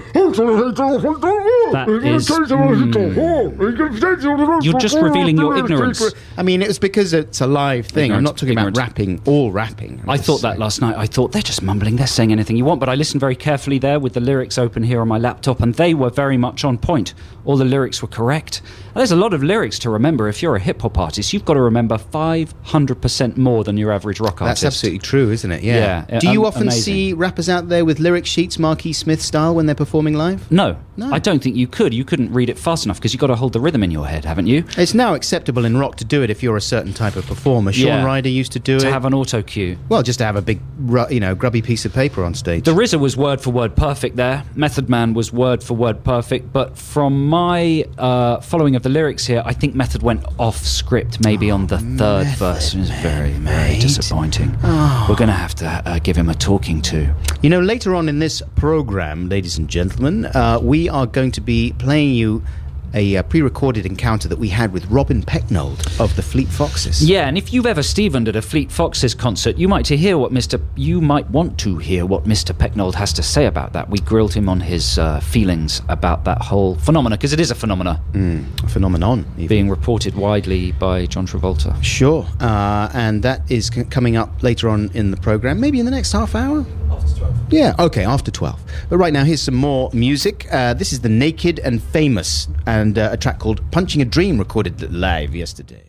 You're just revealing your ignorance. I mean, it was because it's a live thing. I'm not talking about rapping, all rapping. I thought that last night. I thought they're just mumbling, they're saying anything you want, but I listened very carefully there with the lyrics open here on my laptop, and they were very much on point. All the lyrics were correct. And there's a lot of lyrics to remember. If you're a hip-hop artist, you've got to remember 500% more than your average rock artist. That's absolutely true, isn't it? Yeah. Do you often see rappers out there with lyric sheets, Marquis Smith style, when they're performing live? No. I don't think you could. You couldn't read it fast enough because you've got to hold the rhythm in your head, haven't you? It's now acceptable in rock to do it if you're a certain type of performer. Shaun Ryder used to do it. To have an auto cue. Well, just to have a big, grubby piece of paper on stage. The RZA was word for word perfect there. Method Man was word for word perfect. But from my following of the lyrics here, I think Method went off script maybe on the third verse. It was very disappointing. We're going to have to give him a talking to. You know, later on in this programme, ladies and gentlemen, we are going to be playing you a pre-recorded encounter that we had with Robin Pecknold of the Fleet Foxes. Yeah, and if you've ever Stevened at a Fleet Foxes concert, you might want to hear what Mr. Pecknold has to say about that. We grilled him on his feelings about that whole phenomena, because it is a phenomena. A phenomenon. Even. Being reported widely by John Travolta. Sure, and that is coming up later on in the programme, maybe in the next half hour? After 12. Yeah, okay, after 12. But right now, here's some more music. This is The Naked and Famous, and a track called Punching a Dream, recorded live yesterday.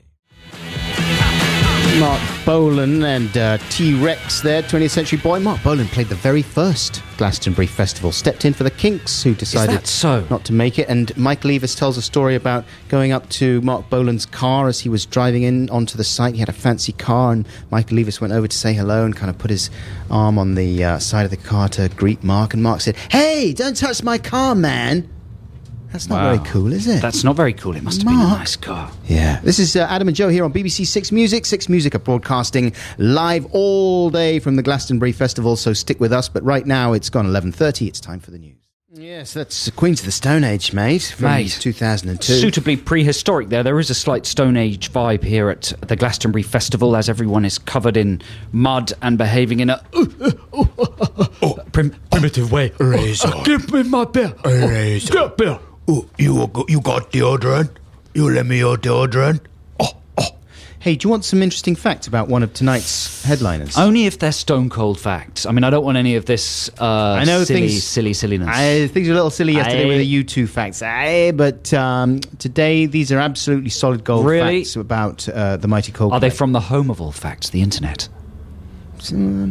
Mark Bolan and T-Rex there, 20th Century Boy. Mark Bolan played the very first Glastonbury Festival, stepped in for the Kinks, who decided not to make it. And Mike Leavis tells a story about going up to Mark Bolan's car as he was driving in onto the site. He had a fancy car, and Mike Leavis went over to say hello and kind of put his arm on the side of the car to greet Mark. And Mark said, "Hey, don't touch my car, man." That's not very cool, is it? That's not very cool. It must have been a nice car. Yeah. This is Adam and Joe here on BBC Six Music. Six Music are broadcasting live all day from the Glastonbury Festival, so stick with us. But right now, it's gone 11:30. It's time for the news. Yes, that's Queens of the Stone Age, mate, from 2002. Suitably prehistoric there. There is a slight Stone Age vibe here at the Glastonbury Festival, as everyone is covered in mud and behaving in a primitive way. Razor. Give me my beer. Razor. Get beer. Oh, you got deodorant? You lend me your deodorant? Hey, do you want some interesting facts about one of tonight's headliners? Only if they're stone cold facts. I mean, I don't want any of this I know silliness. Things were a little silly yesterday with the U2 facts. But today, these are absolutely solid gold facts about the mighty Coldplay. Are they from the home of all facts, the internet? Here's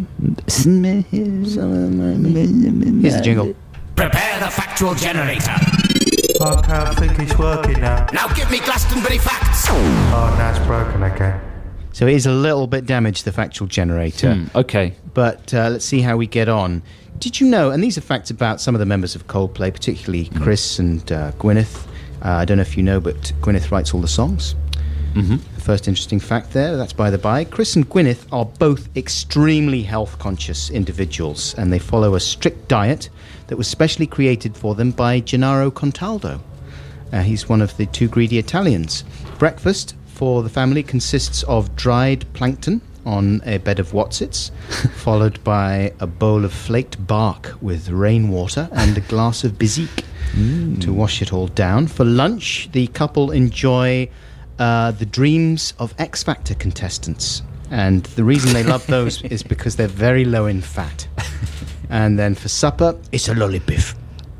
the jingle. Prepare the factual generator. I can't think it's working now. Now give me Glastonbury facts. Oh, now it's broken again. So it is a little bit damaged, the factual generator. Okay. But let's see how we get on. Did you know, and these are facts about some of the members of Coldplay, particularly Chris and Gwyneth. I don't know if you know, but Gwyneth writes all the songs. Mm-hmm. First interesting fact there, that's by the by. Chris and Gwyneth are both extremely health-conscious individuals, and they follow a strict diet that was specially created for them by Gennaro Contaldo. He's one of the two greedy Italians. Breakfast for the family consists of dried plankton on a bed of Wotsits, followed by a bowl of flaked bark with rainwater and a glass of Bizique to wash it all down. For lunch, the couple enjoy the dreams of X Factor contestants. And the reason they love those is because they're very low in fat. And then for supper, it's a lollibiff.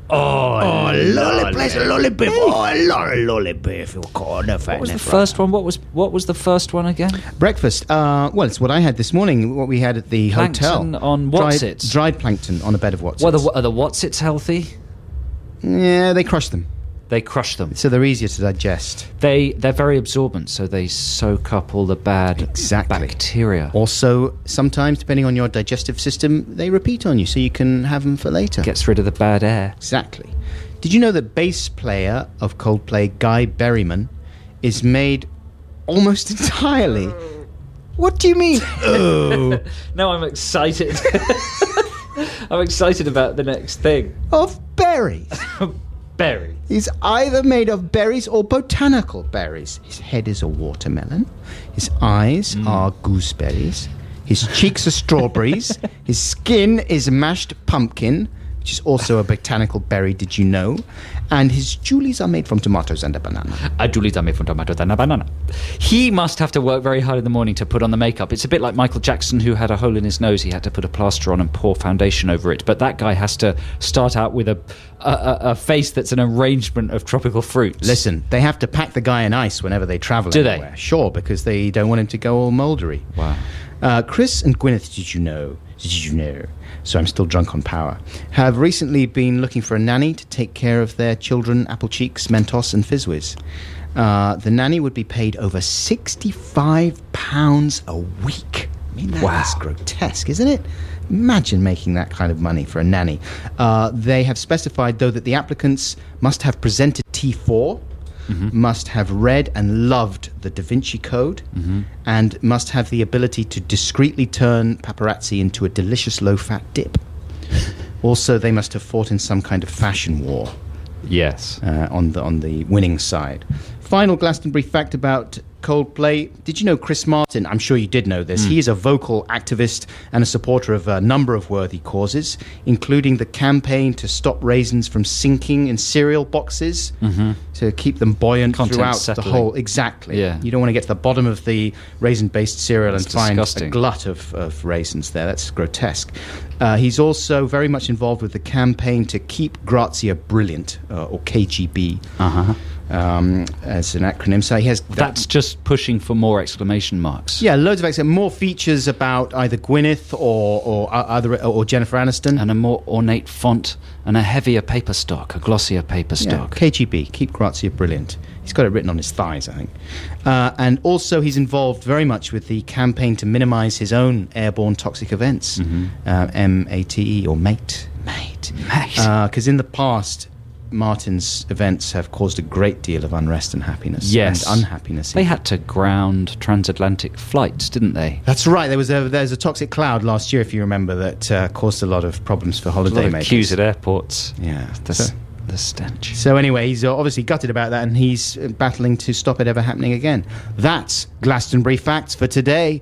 Lollibiff. Oh, I love a lollibiff. What was the first one? What was the first one again? Breakfast. Well, it's what I had this morning. What we had at the plankton hotel on Wotsits. Dried plankton on a bed of Wotsits. Well, are the Wotsits healthy? Yeah, they crush them. They crush them, so they're easier to digest. They're very absorbent, so they soak up all the bad bacteria. Also, sometimes, depending on your digestive system, they repeat on you, so you can have them for later. Gets rid of the bad air. Exactly. Did you know that bass player of Coldplay, Guy Berryman, is made almost entirely? What do you mean? Oh, no, I'm excited. I'm excited about the next thing. Of berries. Berries. He's either made of berries or botanical berries. His head is a watermelon. His eyes are gooseberries. His cheeks are strawberries. His skin is mashed pumpkin, which is also a botanical berry, did you know? And his julies are made from tomatoes and a banana. Julies are made from tomatoes and a banana. He must have to work very hard in the morning to put on the makeup. It's a bit like Michael Jackson, who had a hole in his nose. He had to put a plaster on and pour foundation over it. But that guy has to start out with a face that's an arrangement of tropical fruits. Listen, they have to pack the guy in ice whenever they travel anywhere. They? Sure, because they don't want him to go all mouldery. Wow. Chris and Gwyneth, did you know? So I'm still drunk on power, have recently been looking for a nanny to take care of their children, Apple Cheeks, Mentos and Fizzwiz. The nanny would be paid over £65 a week. I mean, that's grotesque, isn't it? Imagine making that kind of money for a nanny. They have specified, though, that the applicants must have presented T4, must have read and loved the Da Vinci Code, and must have the ability to discreetly turn paparazzi into a delicious low-fat dip. Also, they must have fought in some kind of fashion war. Yes. On the winning side. Final Glastonbury fact about Coldplay. Did you know Chris Martin? I'm sure you did know this. He is a vocal activist and a supporter of a number of worthy causes, including the campaign to stop raisins from sinking in cereal boxes, to keep them buoyant throughout the whole. Exactly. Yeah. You don't want to get to the bottom of the raisin-based cereal and find disgusting. A glut of raisins there. That's grotesque. He's also very much involved with the campaign to keep Grazia brilliant, or KGB. As an acronym. So he has that's just pushing for more exclamation marks. Yeah, loads of more features about either Gwyneth or Jennifer Aniston, and a more ornate font and a heavier paper stock, a glossier paper stock. KGB, keep Grazia brilliant. He's got it written on his thighs, I think. And also he's involved very much with the campaign to minimise his own airborne toxic events, MATE or MATE. Because in the past, Martin's events have caused a great deal of unrest and happiness. Yes. And unhappiness. They had to ground transatlantic flights, didn't they? That's right. There's a toxic cloud last year, if you remember, that caused a lot of problems for holiday makers. Queues at airports. Yeah. The stench. So anyway, he's obviously gutted about that, and he's battling to stop it ever happening again. That's Glastonbury Facts for today.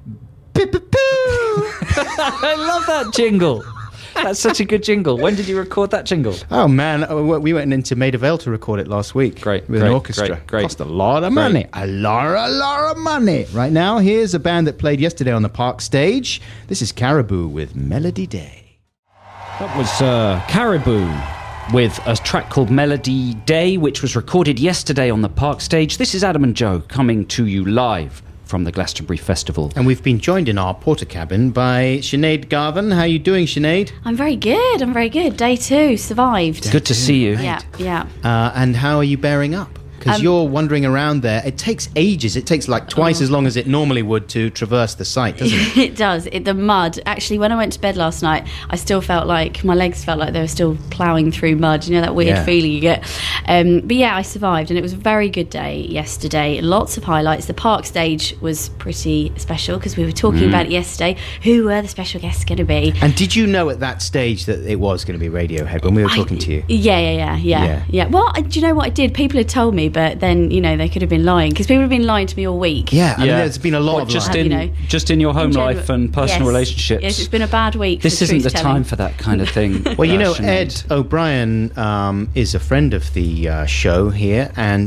I love that jingle. That's such a good jingle. When did you record that jingle? Oh, man. We went into Maida Vale to record it last week. Great. With an orchestra. Great. Cost a lot of money. A lot of money. Right now, here's a band that played yesterday on the Park stage. This is Caribou with Melody Day. That was Caribou with a track called Melody Day, which was recorded yesterday on the Park stage. This is Adam and Joe coming to you live from the Glastonbury Festival. And we've been joined in our porter cabin by Sinead Garvin. How are you doing, Sinead? I'm very good. Day 2, survived. Good to see you. Yeah. And how are you bearing up? Because you're wandering around there. It takes ages. It takes like twice as long as it normally would to traverse the site, doesn't it? It does. The mud. Actually, when I went to bed last night, I still felt like my legs felt like they were still ploughing through mud. You know that weird feeling you get. But yeah, I survived, and it was a very good day yesterday. Lots of highlights. The park stage was pretty special because we were talking about it yesterday. Who were the special guests going to be? And did you know at that stage that it was going to be Radiohead when we were talking to you? Yeah. Well, do you know what I did? People had told me, but then they could have been lying because people have been lying to me all week. Yeah, I mean, there's been a lot of just lying. Just in your home life and personal relationships. Yes, it's been a bad week. This isn't the time for that kind of thing. Well, Ed O'Brien is a friend of the show here, and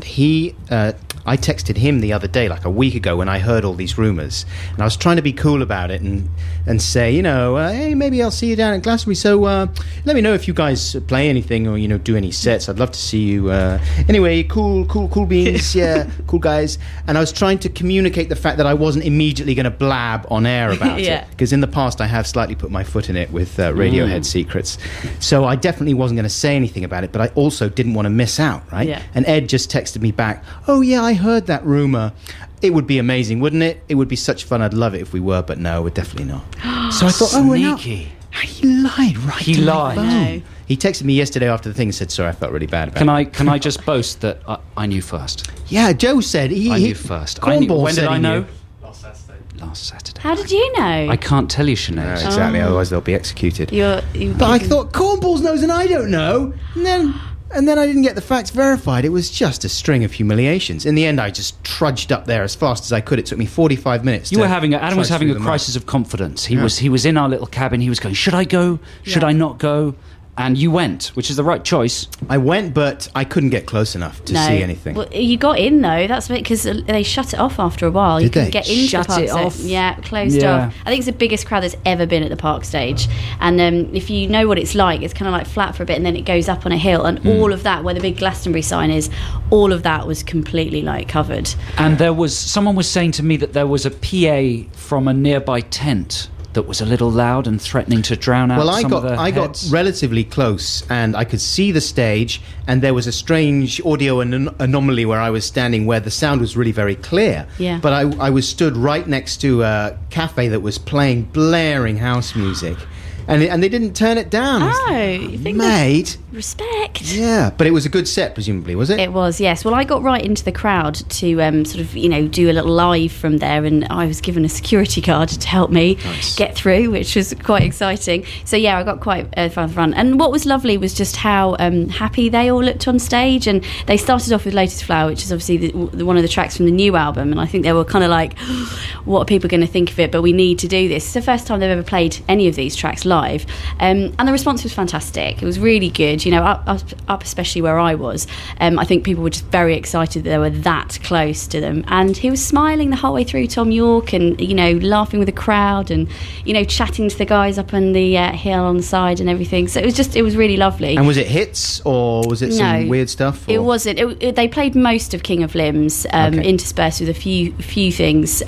I texted him the other day, like a week ago, when I heard all these rumours, and I was trying to be cool about it and say, hey, maybe I'll see you down at Glastonbury. So let me know if you guys play anything or do any sets. I'd love to see you. Anyway, cool beans, yeah, cool guys. And I was trying to communicate the fact that I wasn't immediately going to blab on air about it, because in the past I have slightly put my foot in it with Radiohead secrets. So I definitely wasn't going to say anything about it, but I also didn't want to miss out, right? Yeah. And Ed just texted me back, oh yeah, I heard that rumour. It would be amazing, wouldn't it? It would be such fun. I'd love it if we were, but no, we're definitely not. So I thought, we're not. He lied right to my phone. He texted me yesterday after the thing and said, sorry, I felt really bad about it. Can I just boast that I knew first? Yeah, Joe said I knew first. When did I know? Last Saturday. How did you know? I can't tell you, Sinead. No, exactly, otherwise they'll be executed. But I thought, Cornballs knows and I don't know. And then I didn't get the facts verified. It was just a string of humiliations. In the end, I just trudged up there as fast as I could. It took me 45 minutes. Adam was having a crisis of confidence. He was in our little cabin. He was going, should I go? Should I not go? And you went, which is the right choice. I went, but I couldn't get close enough to see anything. Well, you got in, though. That's because they shut it off after a while. You couldn't get into the park stage. Off? Yeah, closed off. I think it's the biggest crowd that's ever been at the park stage. And if you know what it's like, it's kind of like flat for a bit, and then it goes up on a hill. And all of that, where the big Glastonbury sign is, all of that was completely covered. And someone was saying to me that there was a PA from a nearby tent that was a little loud and threatening to drown out some of the heads. I got relatively close, and I could see the stage, and there was a strange audio anomaly where I was standing, where the sound was really very clear. Yeah. But I was stood right next to a cafe that was playing blaring house music. And they didn't turn it down. Oh, you think mate. Respect. Yeah, but it was a good set, presumably, was it? It was, yes. Well, I got right into the crowd to do a little live from there, and I was given a security guard to help me get through, which was quite exciting. So, yeah, I got quite far in front. And what was lovely was just how happy they all looked on stage. And they started off with Lotus Flower, which is obviously one of the tracks from the new album. And I think they were kind of like, what are people going to think of it? But we need to do this. It's the first time they've ever played any of these tracks live. And the response was fantastic. It was really good, up especially where I was. I think people were just very excited that they were that close to them. And he was smiling the whole way through, Tom York, and laughing with the crowd, and chatting to the guys up on the hill on the side and everything. So it was really lovely. And was it hits, or was it some weird stuff? Or? It wasn't. They played most of King of Limbs, interspersed with a few things.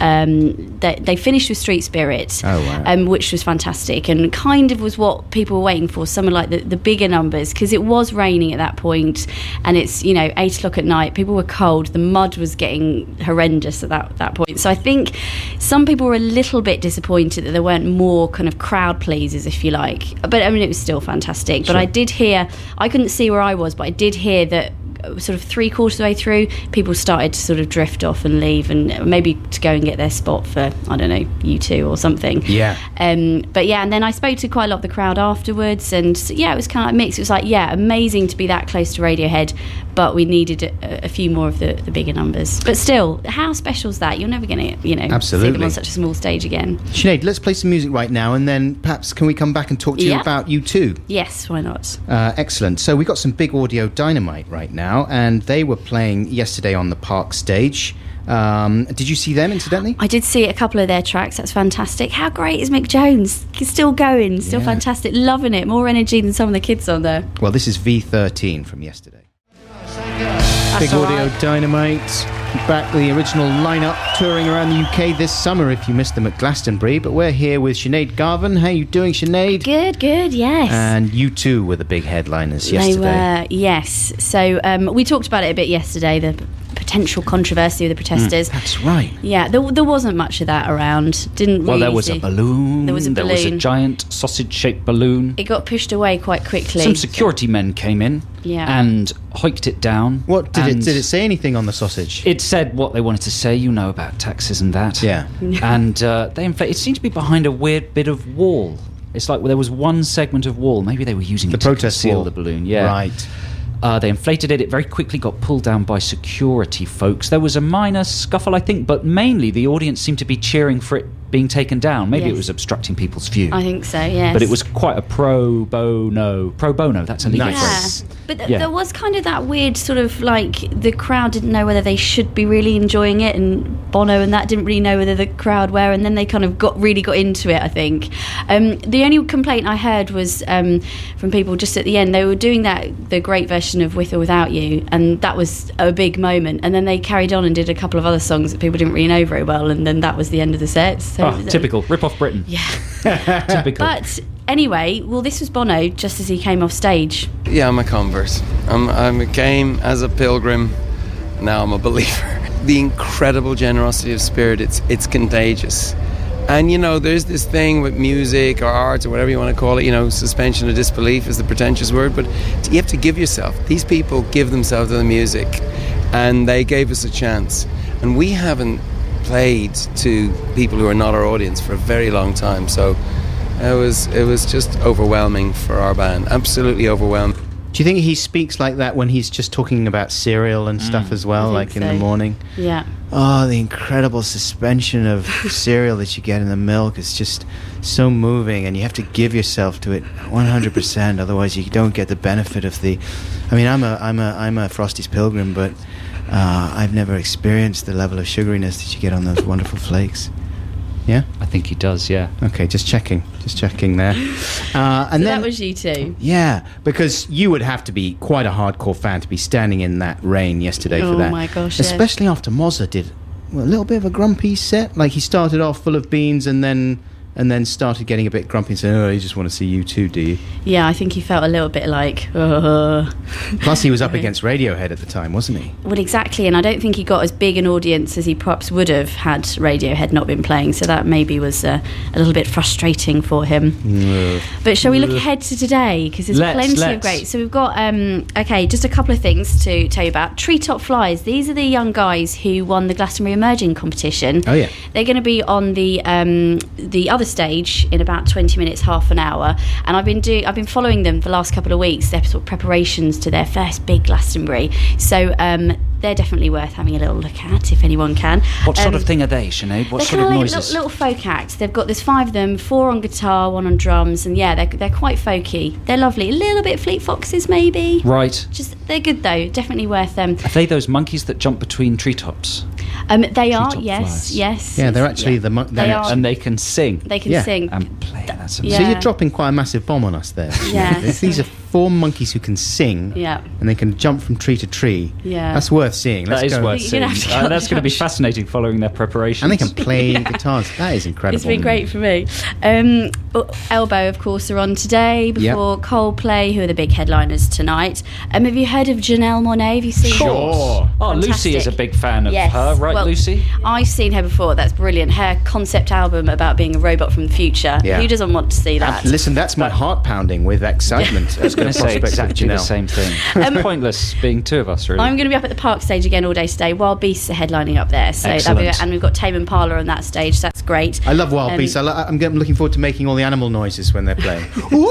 They finished with Street Spirit, which was fantastic, and kind of was what people were waiting for, some of the bigger numbers, because it was raining at that point, and it's 8 o'clock at night. People were cold. The mud was getting horrendous at that point. So I think some people were a little bit disappointed that there weren't more kind of crowd pleasers, if you like. But I mean, it was still fantastic. Sure. But I did hear, I couldn't see where I was, but I did hear that sort of 3/4 of the way through, people started to sort of drift off and leave, and maybe to go and get their spot for, I don't know, U2 or something. Yeah. But yeah, and then I spoke to quite a lot of the crowd afterwards, and yeah, it was kind of mixed. It was like, yeah, amazing to be that close to Radiohead, but we needed a few more of the bigger numbers. But still, how special is that? You're never going to, see them on such a small stage again. Sinead, let's play some music right now, and then perhaps can we come back and talk to you about U2? Yes, why not? Excellent. So we've got some big audio dynamite right now, and they were playing yesterday on the park stage. Did you see them, incidentally? I did see a couple of their tracks. That's fantastic. How great is Mick Jones? He's still going, still fantastic. Loving it. More energy than some of the kids on there. Well, this is V13 from yesterday. Big audio dynamite. Back the original lineup touring around the UK this summer if you missed them at Glastonbury. But we're here with Sinead Garvin. How you doing, Sinead? Good, yes. And U2 were the big headliners yesterday. They were, yes. So we talked about it a bit yesterday, the potential controversy with the protesters. That's right. Yeah, there wasn't much of that around. Didn't Well, really there was a balloon. There was a balloon. There was a giant sausage-shaped balloon. It got pushed away quite quickly. Some security men came in and hiked it down. What did it say anything on the sausage? It said what they wanted to say, about taxes and that. Yeah. And they inflated. It seemed to be behind a weird bit of wall. It's like there was one segment of wall. Maybe they were using it to conceal the balloon. Yeah. Right. They inflated it. It very quickly got pulled down by security folks. There was a minor scuffle, I think, but mainly the audience seemed to be cheering for it being taken down. Maybe it was obstructing people's view. I think so, yes. But it was quite a pro bono, that's a legal phrase. But there was kind of that weird sort of like the crowd didn't know whether they should be really enjoying it, and Bono and that didn't really know whether the crowd were, and then they kind of got into it, I think. The only complaint I heard was from people just at the end. They were doing the great version of With or Without You, and that was a big moment, and then they carried on and did a couple of other songs that people didn't really know very well, and then that was the end of the set. So typical. Rip off Britain. Yeah. Typical. But anyway, this was Bono just as he came off stage. Yeah, I'm a convert. I came as a pilgrim. Now I'm a believer. The incredible generosity of spirit, it's contagious. And, there's this thing with music or art or whatever you want to call it, suspension of disbelief is the pretentious word, but you have to give yourself. These people give themselves to the music, and they gave us a chance. And we haven't played to people who are not our audience for a very long time, so it was just overwhelming for our band. Absolutely overwhelming. Do you think he speaks like that when he's just talking about cereal and stuff as well, like in the morning? Yeah. Oh, the incredible suspension of cereal that you get in the milk is just so moving, and you have to give yourself to it 100%. Otherwise, you don't get the benefit of the. I mean, I'm a Frosty's pilgrim, but I've never experienced the level of sugariness that you get on those wonderful flakes. Yeah? I think he does, yeah. Okay, just checking there. And so then, that was you too? Yeah, because you would have to be quite a hardcore fan to be standing in that rain yesterday for that. Oh my gosh, especially after Mozza did a little bit of a grumpy set. Like, he started off full of beans and then started getting a bit grumpy and saying, "Oh, you just want to see you too, do you?" Yeah, I think he felt a little bit like... Plus, he was up against Radiohead at the time, wasn't he? Well, exactly, and I don't think he got as big an audience as he perhaps would have had Radiohead not been playing, so that maybe was a little bit frustrating for him. But shall we look ahead to today? Because there's plenty of great... So we've got, just a couple of things to tell you about. Treetop Flies, these are the young guys who won the Glastonbury Emerging competition. Oh, yeah. They're going to be on the other stage in about 20 minutes, half an hour, and I've been following them the last couple of weeks. They're sort of preparations to their first big Glastonbury, so they're definitely worth having a little look at if anyone can. What sort of thing are they, Sinead? What sort of noises? Little folk act. There's 5 of them, 4 on guitar, 1 on drums, and yeah, they're quite folky. They're lovely. A little bit Fleet Foxes maybe. Right. They're good though. Definitely worth them. Are they those monkeys that jump between treetops? They are, yes. Yeah, they're actually they are. And they can sing. They can sing. And play. That's amazing. So you're dropping quite a massive bomb on us there. Yeah. These are 4 monkeys who can sing. Yeah. And they can jump from tree to tree. Yeah. That's worth seeing. That is worth seeing. That's going to be fascinating following their preparations. And they can play guitars. That is incredible. It's been great for me. Elbow, of course, are on today before Coldplay, who are the big headliners tonight. Have you heard of Janelle Monáe? Have you seen her? Sure. Oh, Lucy is a big fan of her, right, well, Lucy? I've seen her before. That's brilliant. Her concept album about being a robot from the future. Yeah. Who doesn't want to see that? Listen, that's my heart pounding with excitement. I was going to say exactly the same thing. Pointless being 2 of us, really. I'm going to be up at the Park stage again all day today. Wild Beasts are headlining up there. So and we've got Tame Impala on that stage. So that's great. I love Wild Beasts. I'm looking forward to making all the animal noises when they're playing.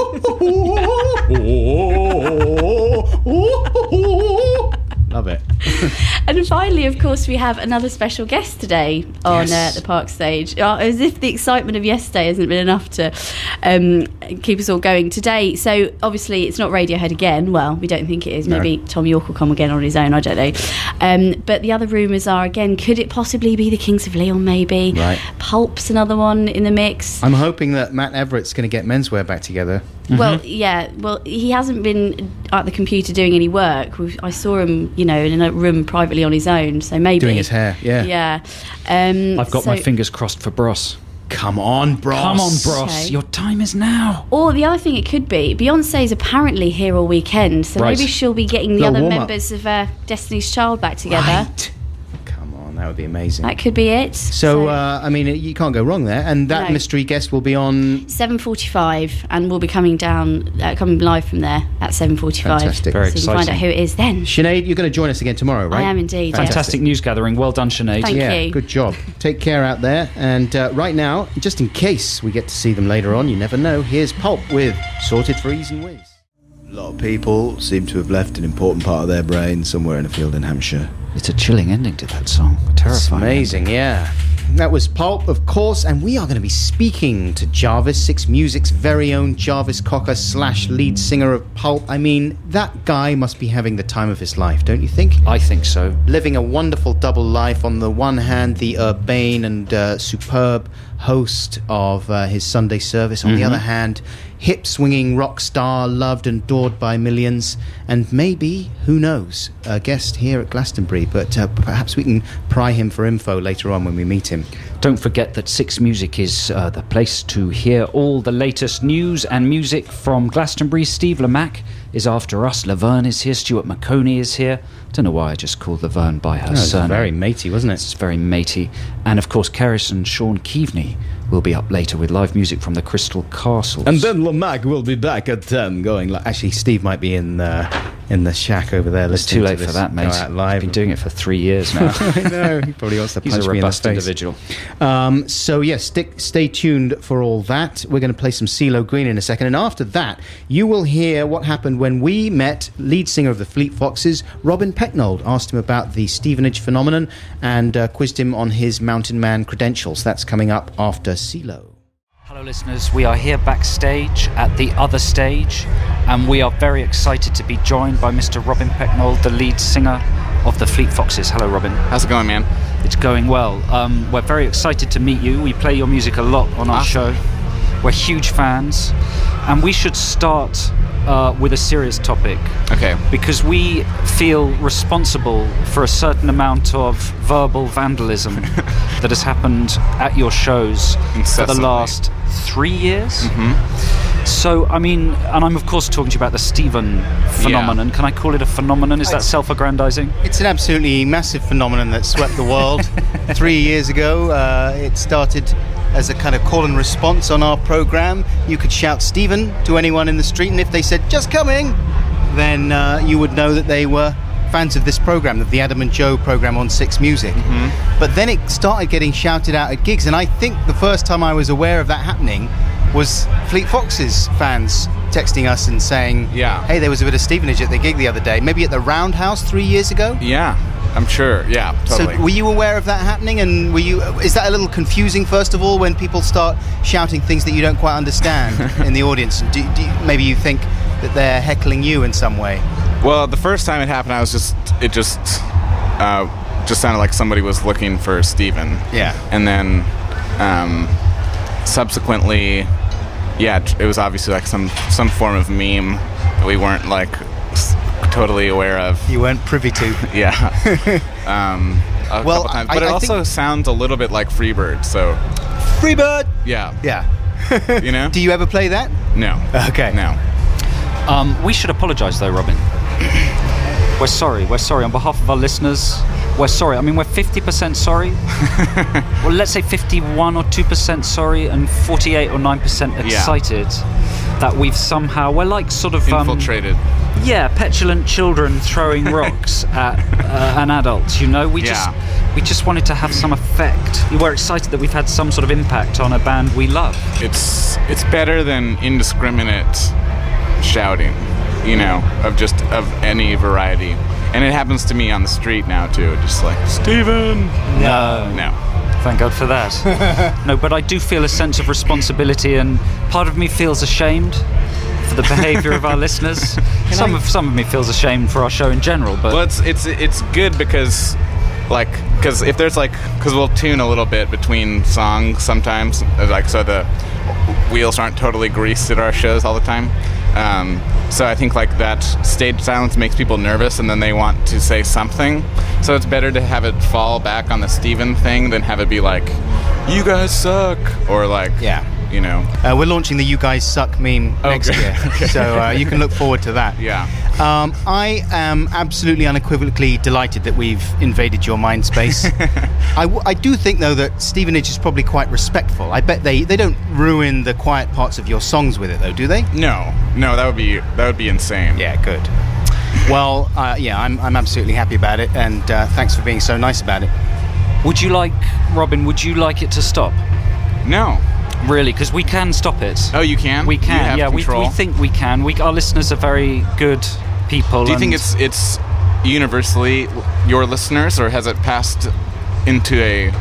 Love it. And finally, of course, we have another special guest today on the Park stage. As if the excitement of yesterday hasn't been enough to keep us all going today. So obviously it's not Radiohead again. Well, we don't think it is. Maybe Tom York will come again on his own. I don't know. But the other rumours are, again, could it possibly be the Kings of Leon maybe? Right. Pulp's another one in the mix. I'm hoping that Matt Everett's going to get Menswear back together. Well, yeah. Well, he hasn't been at the computer doing any work. I saw him, in a room privately on his own. So maybe doing his hair. Yeah. Yeah. I've got my fingers crossed for Bros. Come on, Bros. Come on, Bros. Okay. Your time is now. Or the other thing it could be, Beyonce's apparently here all weekend, so maybe she'll be getting the other members of Destiny's Child back together. Right. would be amazing. That could be it. So I mean, you can't go wrong there. And that mystery guest will be on 7:45, and we'll be coming live from there at 7:45. Fantastic. Very so you exciting. can find out who it is then. Sinead, you're going to join us again tomorrow, right? I am indeed. Fantastic news gathering. Well done, Sinead. Thank you. Good job. Take care out there. And right now, just in case we get to see them later on, you never know, here's Pulp with Sorted for Ease and Whiz. A lot of people seem to have left an important part of their brain somewhere in a field in Hampshire. It's a chilling ending to that song. Terrifying. It's amazing, yeah. That was Pulp, of course, and we are going to be speaking to Jarvis, Six Music's very own Jarvis Cocker / lead singer of Pulp. I mean, that guy must be having the time of his life, don't you think? I think so. Living a wonderful double life. On the one hand, the urbane and superb host of his Sunday service. On the other hand, hip-swinging rock star, loved and adored by millions, and maybe, who knows, a guest here at Glastonbury, but perhaps we can pry him for info later on when we meet him. Don't forget that Six Music is the place to hear all the latest news and music from Glastonbury. Steve Lamack is after us. Laverne is here. Stuart McConey is here. Don't know why I just called Laverne by her surname. It's very matey, wasn't it? It's very matey. And of course, Kerris and Sean Keaveney will be up later with live music from the Crystal Castles. And then Lamack will be back at 10 going like... Actually, Steve might be in the shack over there listening to this. It's too late for that, mate. Live. I've been doing it for 3 years now. I know. He probably wants to punch me in the face. He's a robust individual. So, yes, stay tuned for all that. We're going to play some CeeLo Green in a second. And after that, you will hear what happened when we met lead singer of the Fleet Foxes, Robin Pecknold. Asked him about the Stevenage phenomenon and quizzed him on his Mountain Man credentials. That's coming up after CeeLo. Hello listeners, we are here backstage at the Other Stage, and we are very excited to be joined by Mr. Robin Pecknold, the lead singer of the Fleet Foxes. Hello Robin. How's it going, man? It's going well. We're very excited to meet you. We play your music a lot on our show. We're huge fans, and we should start with a serious topic. Okay. Because we feel responsible for a certain amount of verbal vandalism that has happened at your shows for the last 3 years. Mm-hmm. So, I mean, and I'm of course talking to you about the Stephen phenomenon. Yeah. Can I call it a phenomenon? Is that self-aggrandizing? It's an absolutely massive phenomenon that swept the world 3 years ago. It started as a kind of call and response on our program. You could shout Stephen to anyone in the street, and if they said, just coming, then you would know that they were fans of this program, of the Adam and Joe program on Six Music. Mm-hmm. But then it started getting shouted out at gigs, and I think the first time I was aware of that happening was Fleet Foxes fans texting us and saying, hey, there was a bit of Stevenage at the gig the other day, maybe at the Roundhouse 3 years ago? Yeah, I'm sure. Yeah, totally. So were you aware of that happening? And is that a little confusing, first of all, when people start shouting things that you don't quite understand in the audience? Do maybe you think that they're heckling you in some way? Well, the first time it happened, it just sounded like somebody was looking for Stephen. Yeah. And then subsequently, it was obviously like some form of meme that we weren't like totally aware of. You weren't privy to. Yeah. A couple times. But it also sounds a little bit like Freebird, so... Freebird! Yeah. Yeah. You know? Do you ever play that? No. Okay. No. We should apologise though, Robin. We're sorry on behalf of our listeners. We're sorry. I mean, we're 50% sorry. Well, let's say 51 or 2% sorry and 48 or 9% excited that we've somehow... We're like sort of... infiltrated. Petulant children throwing rocks at an adult, you know? We just wanted to have some effect. We're excited that we've had some sort of impact on a band we love. It's better than indiscriminate shouting, you know, of any variety. And it happens to me on the street now too, just like, Stephen! No. Thank God for that. No, but I do feel a sense of responsibility, and part of me feels ashamed for the behaviour of our listeners. Some of me feels ashamed for our show in general, but... Well, it's good because if there's because we'll tune a little bit between songs sometimes, so the wheels aren't totally greased at our shows all the time. So I think that stage silence makes people nervous, and then they want to say something. So it's better to have it fall back on the Stephen thing than have it be like, you guys suck, or you know. We're launching the You Guys Suck meme next year, so you can look forward to that. Yeah. I am absolutely unequivocally delighted that we've invaded your mind space. I do think, though, that Stevenage is probably quite respectful. I bet they don't ruin the quiet parts of your songs with it, though, do they? No, that would be insane. Yeah, good. Well, I'm absolutely happy about it, and thanks for being so nice about it. Robin, would you like it to stop? No. Really, because we can stop it. Oh, you can? We can, you have yeah. control? We think we can. Our listeners are very good people. Do you think it's universally your listeners, or has it passed into a...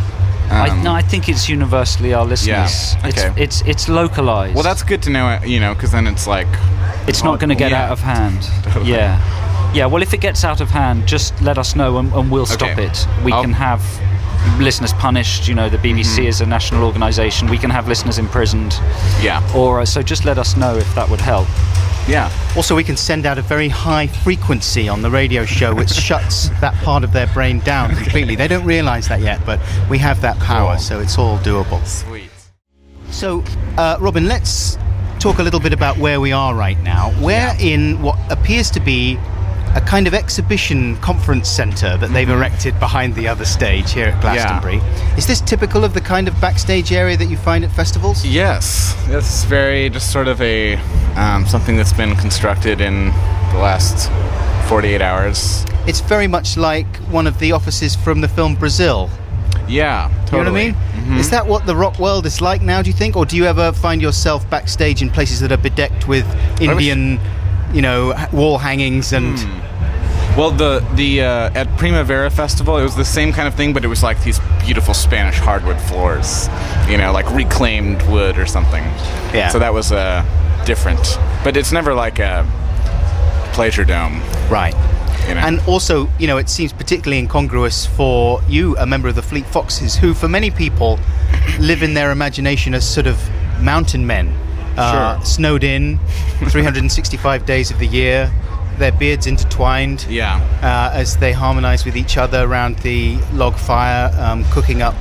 I think it's universally our listeners. Yeah, okay. It's localized. Well, that's good to know, because then it's like... It's not going to get out of hand. Totally. Yeah, well, if it gets out of hand, just let us know and we'll stop it. We can have listeners punished. The BBC is a national organisation. We can have listeners imprisoned. Yeah. Or so just let us know if that would help. Yeah. Also, we can send out a very high frequency on the radio show which shuts that part of their brain down completely. They don't realise that yet, but we have that power, so it's all doable. Sweet. So, Robin, let's talk a little bit about where we are right now. We're in what appears to be a kind of exhibition conference centre that they've erected behind the other stage here at Glastonbury. Yeah. Is this typical of the kind of backstage area that you find at festivals? Yes. It's very just sort of a something that's been constructed in the last 48 hours. It's very much like one of the offices from the film Brazil. Yeah, totally. You know what I mean? Mm-hmm. Is that what the rock world is like now, do you think? Or do you ever find yourself backstage in places that are bedecked with Indian, wall hangings and... Well, the at Primavera Festival, it was the same kind of thing, but it was like these beautiful Spanish hardwood floors, like reclaimed wood or something. Yeah. So that was different. But it's never like a Pleasure Dome. Right. And also, it seems particularly incongruous for you, a member of the Fleet Foxes, who for many people live in their imagination as sort of mountain men. Sure. Snowed in 365 days of the year, their beards intertwined as they harmonise with each other around the log fire, cooking up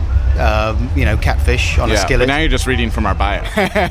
catfish on a skillet. But now you're just reading from our bio.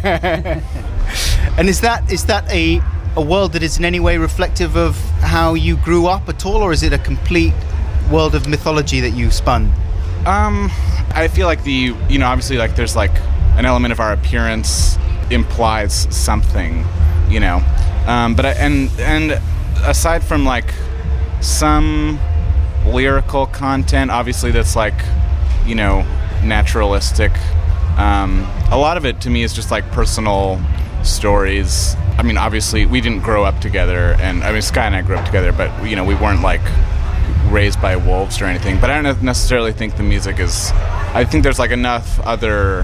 And is that a world that is in any way reflective of how you grew up at all, or is it a complete world of mythology that you spun? I feel like obviously like there's like an element of our appearance implies something, but and aside from like some lyrical content, obviously that's like, naturalistic. A lot of it to me is just like personal stories. I mean, obviously we didn't grow up together, and I mean Sky and I grew up together, but we weren't like raised by wolves or anything. But I don't necessarily think the music is... I think there's like enough other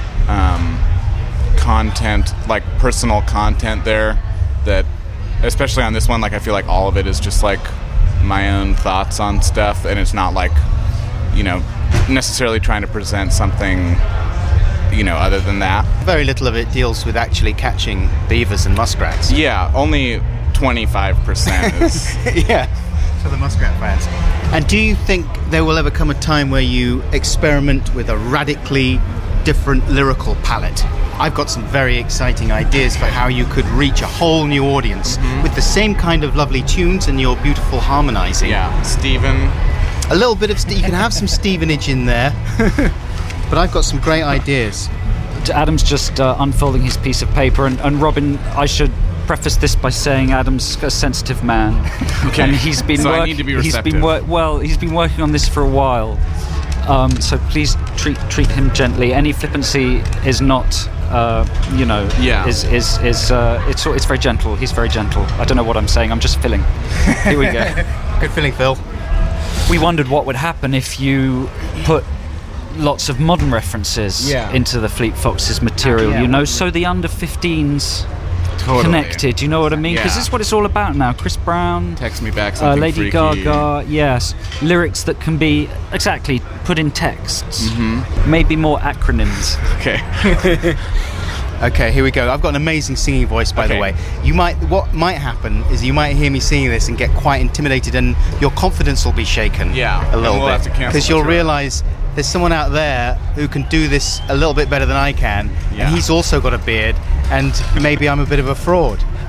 content, like personal content there, that especially on this one, like I feel like all of it is just like my own thoughts on stuff, and it's not like necessarily trying to present something other than that. Very little of it deals with actually catching beavers and muskrats. Yeah, only 25% is... Yeah, for the muskrat fans. And do you think there will ever come a time where you experiment with a radically different lyrical palette? I've got some very exciting ideas for how you could reach a whole new audience with the same kind of lovely tunes and your beautiful harmonising. Yeah, Stephen. A little bit of... you can have some Stevenage in there. But I've got some great ideas. Adam's just unfolding his piece of paper, and Robin, I should preface this by saying Adam's a sensitive man. Okay. And he's been I need to be receptive. He's been working on this for a while. So please treat him gently. Any flippancy is not, it's very gentle. He's very gentle. I don't know what I'm saying. I'm just filling. Here we go. Good filling, Phil. We wondered what would happen if you put lots of modern references into the Fleet Foxes material, so the under-15s connected, you know what I mean? Because this is what it's all about now. Chris Brown, text me back something Lady freaky. Gaga, yes, lyrics that can be exactly put in texts, maybe more acronyms. Okay. Okay, here we go. I've got an amazing singing voice, by the way. What might happen is you might hear me singing this and get quite intimidated, and your confidence will be shaken a little bit, because you'll realise there's someone out there who can do this a little bit better than I can, and he's also got a beard, and maybe I'm a bit of a fraud.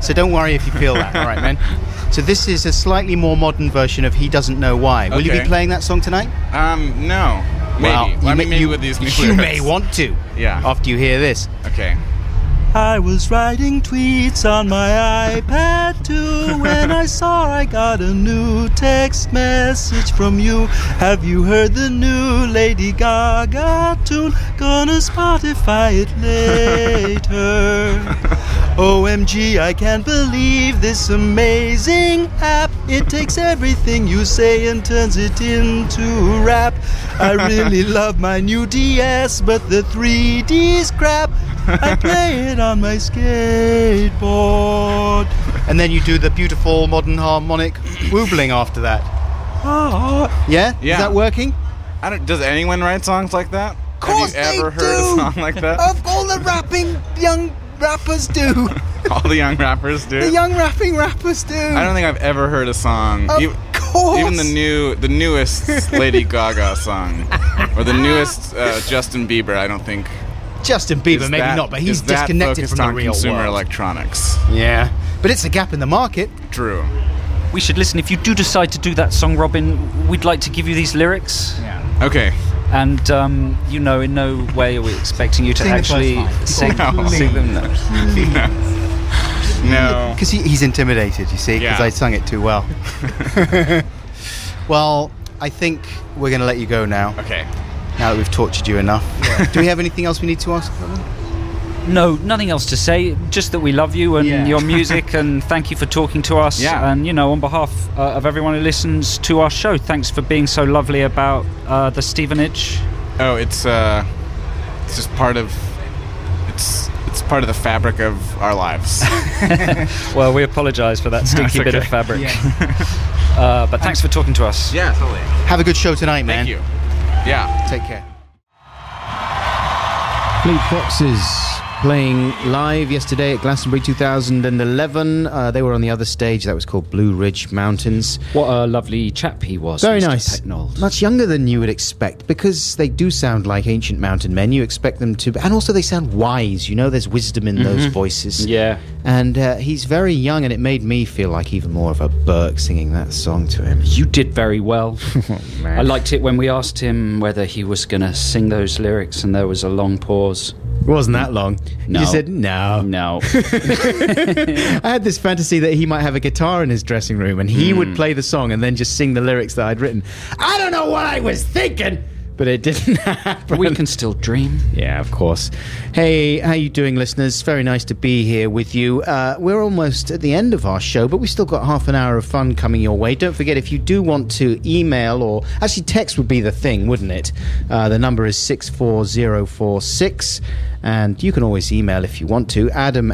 So don't worry if you feel that. All right, man. So this is a slightly more modern version of He Doesn't Know Why. Will you be playing that song tonight? No. Maybe. Well, maybe with these new you lyrics. may want to. Yeah. After you hear this. Okay. I was writing tweets on my iPad too when I saw I got a new text message from you. Have you heard the new Lady Gaga tune? Gonna Spotify it later. OMG, I can't believe this amazing app. It takes everything you say and turns it into rap. I really love my new DS, but the 3D's crap. I play it on my skateboard. And then you do the beautiful modern harmonic woobling after that. Yeah? Is that working? Does anyone write songs like that? Of course Have you ever they heard do. a song like that? All the rapping young rappers do. All the young rappers do. The young rapping rappers do. I don't think I've ever heard a song. Of course. Even the newest Lady Gaga song, or the newest Justin Bieber. I don't think. Justin Bieber, maybe not, but he's disconnected from the real consumer world. electronics. Yeah, but it's a gap in the market. True. We should listen. If you do decide to do that song, Robin, we'd like to give you these lyrics. Yeah. Okay. And in no way are we expecting you to actually sing them. No. Because he's intimidated, you see, because I sung it too well. Well, I think we're going to let you go now. Okay. Now that we've tortured you enough. Yeah. Do we have anything else we need to ask? No, nothing else to say. Just that we love you and your music, and thank you for talking to us. Yeah. And on behalf of everyone who listens to our show, thanks for being so lovely about the Stevenage. Oh, it's just part of it's part of the fabric of our lives. Well, we apologise for that stinky bit of fabric. Yeah. But thanks for talking to us. Yeah, totally. Have a good show tonight, man. Thank you. Yeah. Take care. Fleet Foxes playing live yesterday at Glastonbury 2011. They were on the other stage. That was called Blue Ridge Mountains. What a lovely chap he was. Very Mr. nice. Pecknold. Much younger than you would expect, because they do sound like ancient mountain men. You expect them to... And also they sound wise, there's wisdom in those voices. Yeah. And he's very young, and it made me feel like even more of a Burke singing that song to him. You did very well. Oh, man. I liked it when we asked him whether he was going to sing those lyrics, and there was a long pause. It wasn't that long. No. You said no. No. I had this fantasy that he might have a guitar in his dressing room and he would play the song and then just sing the lyrics that I'd written. I don't know what I was thinking, but it didn't happen. We can still dream. Yeah, of course. Hey, how you doing, listeners? Very nice to be here with you. We're almost at the end of our show, but we've still got half an hour of fun coming your way. Don't forget, if you do want to email, or actually text would be the thing, wouldn't it? The number is 64046. And you can always email if you want to,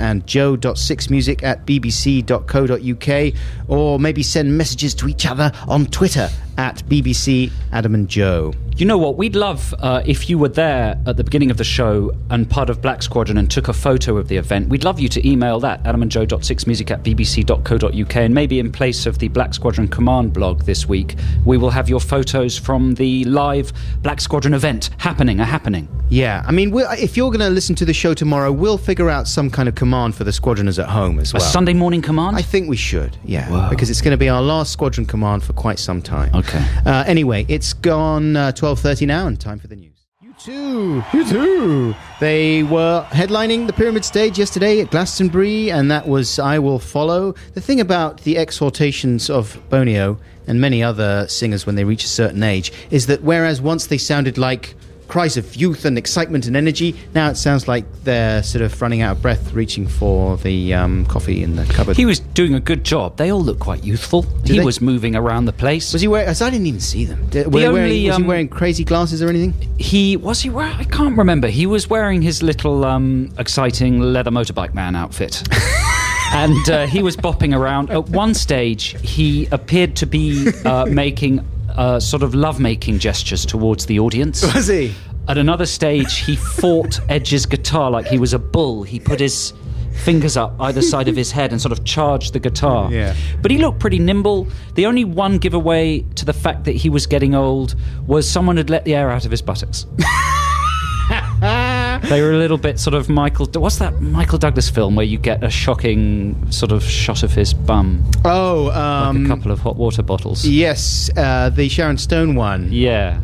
adamandjoe.6music@bbc.co.uk, or maybe send messages to each other on Twitter @BBC Adam and Joe. You know what? We'd love if you were there at the beginning of the show and part of Black Squadron and took a photo of the event. We'd love you to email that, adamandjoe.6music@bbc.co.uk, and maybe in place of the Black Squadron Command blog this week, we will have your photos from the live Black Squadron event happening. Yeah, I mean, if you're going to listen to the show tomorrow, we'll figure out some kind of command for the Squadroners at home as well. A Sunday morning command? I think we should, yeah. Whoa. Because it's going to be our last Squadron command for quite some time. Okay. Anyway, it's gone 12:30 now, and time for the news. You too. They were headlining the Pyramid Stage yesterday at Glastonbury, and that was I Will Follow. The thing about the exhortations of Bonio and many other singers when they reach a certain age is that whereas once they sounded like cries of youth and excitement and energy, now it sounds like they're sort of running out of breath, reaching for the coffee in the cupboard. He was doing a good job. They all look quite youthful. He was moving around the place. Was he wearing... I didn't even see them. Was he wearing crazy glasses or anything? Was he wearing... I can't remember. He was wearing his little exciting leather motorbike man outfit. And he was bopping around. At one stage, he appeared to be making... sort of love-making gestures towards the audience. Was he? At another stage, he fought Edge's guitar like he was a bull. He put his fingers up either side of his head and sort of charged the guitar. Yeah. But he looked pretty nimble. The only one giveaway to the fact that he was getting old was someone had let the air out of his buttocks. They were a little bit sort of what's that Michael Douglas film where you get a shocking sort of shot of his bum? Oh, like a couple of hot water bottles. Yes, the Sharon Stone one. Yeah.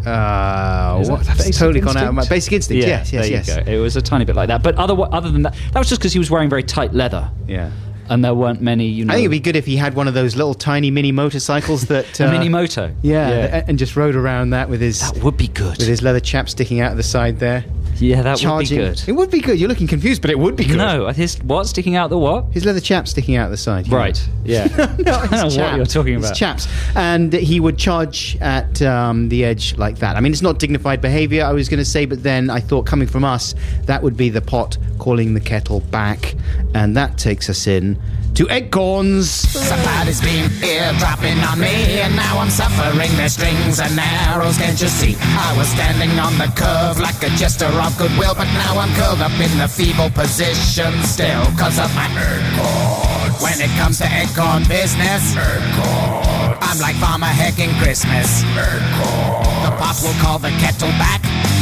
That's totally gone out of my Basic Instinct. Yes. There you go. It was a tiny bit like that, but other than that was just because he was wearing very tight leather. Yeah. And there weren't many, I think it'd be good if he had one of those little tiny mini motorcycles that... a mini moto? Yeah, and just rode around that with his... That would be good. With his leather chap sticking out of the side there. Yeah, that would be good. It would be good. You're looking confused, but it would be good. No, his what? Sticking out the what? His leather chap sticking out the side. Right, yeah. No, I don't know what you're talking about. His chaps. And he would charge at the edge like that. I mean, it's not dignified behaviour, I was going to say, but then I thought, coming from us, that would be the pot calling the kettle back. And that takes us in to Acorns. Somebody's been eardropping on me, and now I'm suffering their strings and arrows, can't you see? I was standing on the curve like a jester of goodwill, but now I'm curled up in the feeble position still, cause of my acorns. When it comes to acorn business, acorns. I'm like Farmer Hecking Christmas. Acorns. The pot will call the kettle back,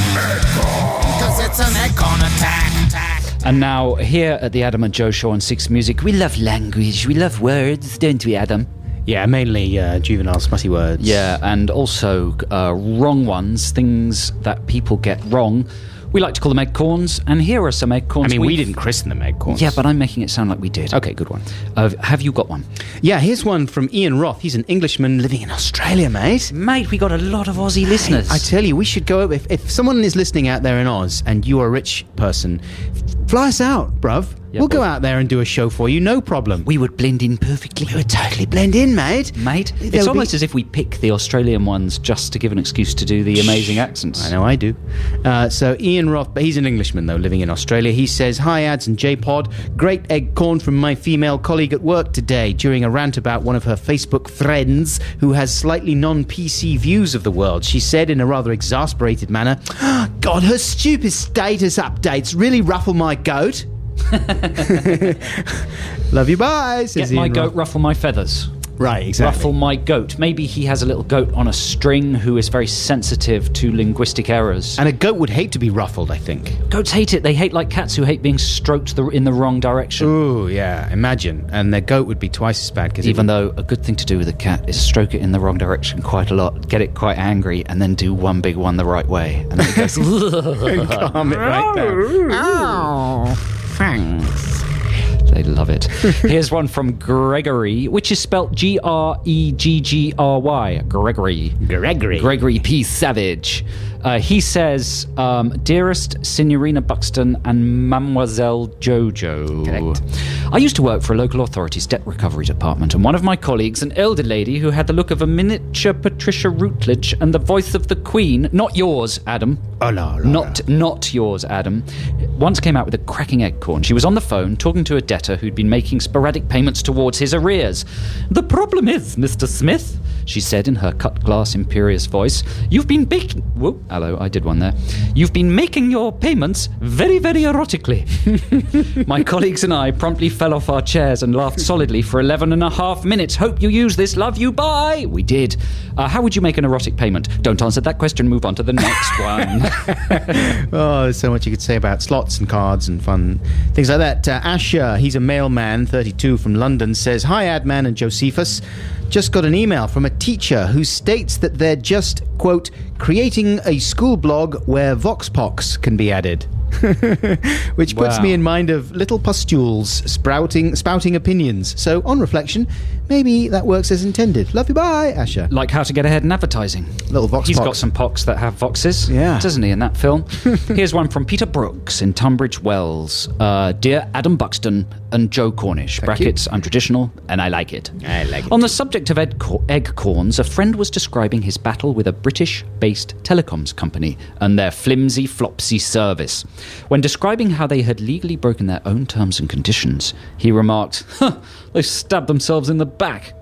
acorns. Cause it's an acorn attack. And now, here at the Adam and Joe Show on Six Music, we love language, we love words, don't we, Adam? Yeah, mainly juvenile smutty words. Yeah, and also wrong ones, things that people get wrong. We like to call them acorns, and here are some acorns. I mean, we didn't christen them acorns. Yeah, but I'm making it sound like we did. Okay, good one. Have you got one? Yeah, here's one from Ian Roth. He's an Englishman living in Australia, mate. Mate, we got a lot of Aussie listeners. I tell you, we should go... If someone is listening out there in Oz, and you are a rich person, fly us out, bruv. Yeah, we'll go out there and do a show for you, no problem. We would blend in perfectly. We would totally blend in, mate. Mate, it's almost as if we pick the Australian ones just to give an excuse to do the amazing accents. I know I do. So Ian Roth, but he's an Englishman, though, living in Australia. He says, "Hi, Ads and J-Pod. Great egg corn from my female colleague at work today during a rant about one of her Facebook friends who has slightly non-PC views of the world. She said in a rather exasperated manner, 'God, her stupid status updates really ruffle my goat.' Love you, bye," says Get my Ian goat, Roth. ruffle my feathers. Right, exactly. Ruffle my goat. Maybe he has a little goat on a string who is very sensitive to linguistic errors. And a goat would hate to be ruffled, I think. Goats hate it. They hate like cats who hate being stroked in the wrong direction. Ooh, yeah, imagine. And their goat would be twice as bad. Even though a good thing to do with a cat is stroke it in the wrong direction quite a lot, get it quite angry, and then do one big one the right way. And then it goes... and calm it right down. Oh, thanks. They love it. Here's one from Gregory, which is spelt Greggry. Gregory P. Savage. He says, "Dearest Signorina Buxton and Mademoiselle Jojo. Correct. I used to work for a local authority's debt recovery department, and one of my colleagues, an elder lady who had the look of a miniature Patricia Routledge and the voice of the Queen, not yours, Adam. Oh, no. Not yours, Adam, once came out with a cracking acorn. She was on the phone talking to a debtor who'd been making sporadic payments towards his arrears. 'The problem is, Mr. Smith,' she said in her cut-glass imperious voice, 'you've been baking..." Whoa, hello, I did one there. "You've been making your payments very, very erotically." My colleagues and I promptly fell off our chairs and laughed solidly for 11.5 minutes. "Hope you use this, love you, bye." We did. How would you make an erotic payment? Don't answer that question, move on to the next one. Oh, there's so much you could say about slots and cards and fun things like that. Asher, he's a mailman, 32, from London, says, "Hi, Adman and Josephus. Just got an email from a teacher who states that they're just, quote, creating a school blog where Voxpox can be added." Which puts me in mind of little pustules spouting opinions. So, on reflection, maybe that works as intended. Love you, bye, Asher. Like how to get ahead in advertising. Little Vox He's pox. got some pox that have voxes, yeah, doesn't he, in that film? Here's one from Peter Brooks in Tunbridge Wells. "Dear Adam Buxton and Joe Cornish, brackets, I'm traditional and I like it. I like it. On the subject of egg corns, a friend was describing his battle with a British-based telecoms company and their flimsy flopsy service. When describing how they had legally broken their own terms and conditions, he remarked, they stabbed themselves in the back.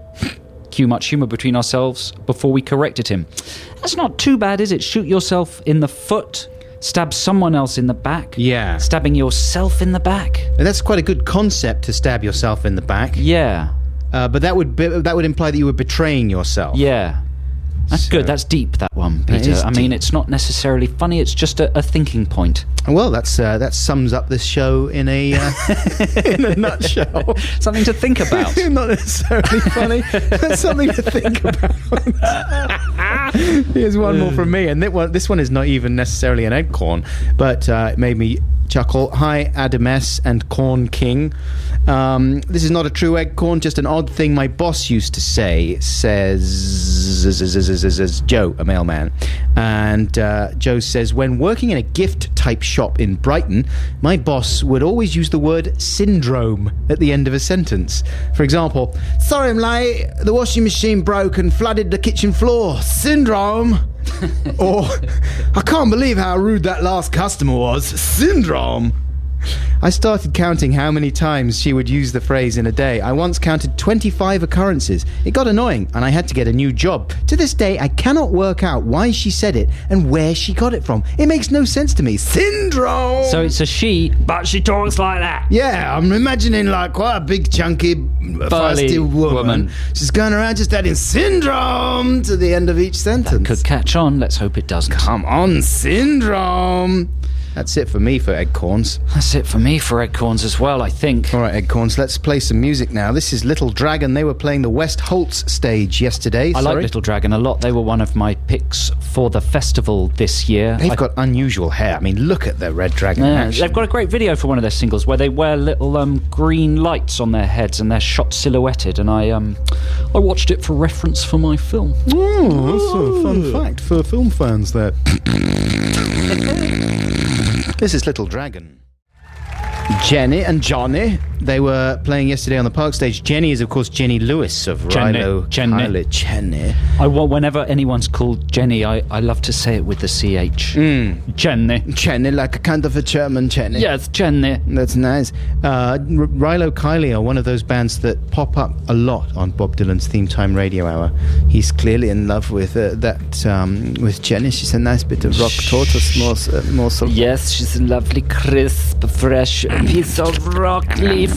Cue much humour between ourselves before we corrected him. That's not too bad, is it? Shoot yourself in the foot, stab someone else in the back. Yeah. Stabbing yourself in the back. And that's quite a good concept, to stab yourself in the back. Yeah. But that would imply that you were betraying yourself. Yeah. That's good. That's deep, that one, Peter. I mean, it's not necessarily funny. It's just a thinking point. Well, that sums up this show in a in a nutshell. Something to think about. Not necessarily funny. That's something to think about. Here's one more from me, and this one is not even necessarily an eggcorn, but it made me chuckle. Hi, Adam S. and Corn King. This is not a true eggcorn, just an odd thing my boss used to say, says Joe, a mailman. And Joe says, when working in a gift-type shop in Brighton, my boss would always use the word syndrome at the end of a sentence. For example, sorry I'm late, the washing machine broke and flooded the kitchen floor. Syndrome! Or, I can't believe how rude that last customer was. Syndrome! I started counting how many times she would use the phrase in a day. I once counted 25 occurrences. It got annoying, and I had to get a new job. To this day, I cannot work out why she said it and where she got it from. It makes no sense to me. Syndrome! So it's a she, but she talks like that. Yeah, I'm imagining like quite a big, chunky, feisty woman. She's going around just adding syndrome to the end of each sentence. That could catch on. Let's hope it doesn't. Come on, syndrome! That's it for me for Eggcorns. That's it for me for Eggcorns as well, I think. All right, Eggcorns, let's play some music now. This is Little Dragon. They were playing the West Holtz stage yesterday. I like Little Dragon a lot. They were one of my picks for the festival this year. They've got unusual hair. I mean, look at their Red Dragon action. They've got a great video for one of their singles where they wear little green lights on their heads and they're shot silhouetted, and I watched it for reference for my film. Oh, that's a fun fact for film fans there. This is Little Dragon. Jenny and Johnny, they were playing yesterday on the Park stage. Jenny is, of course, Jenny Lewis of Rilo. Jenny. Whenever anyone's called Jenny, I love to say it with the CH. Jenny. Jenny, like a kind of a German Jenny. Yes, Jenny. That's nice. Rilo Kiley are one of those bands that pop up a lot on Bob Dylan's Theme Time Radio Hour. He's clearly in love with with Jenny. She's a nice bit of rock tortoise morsel. Yes, she's a lovely, crisp, fresh piece of rock leaf.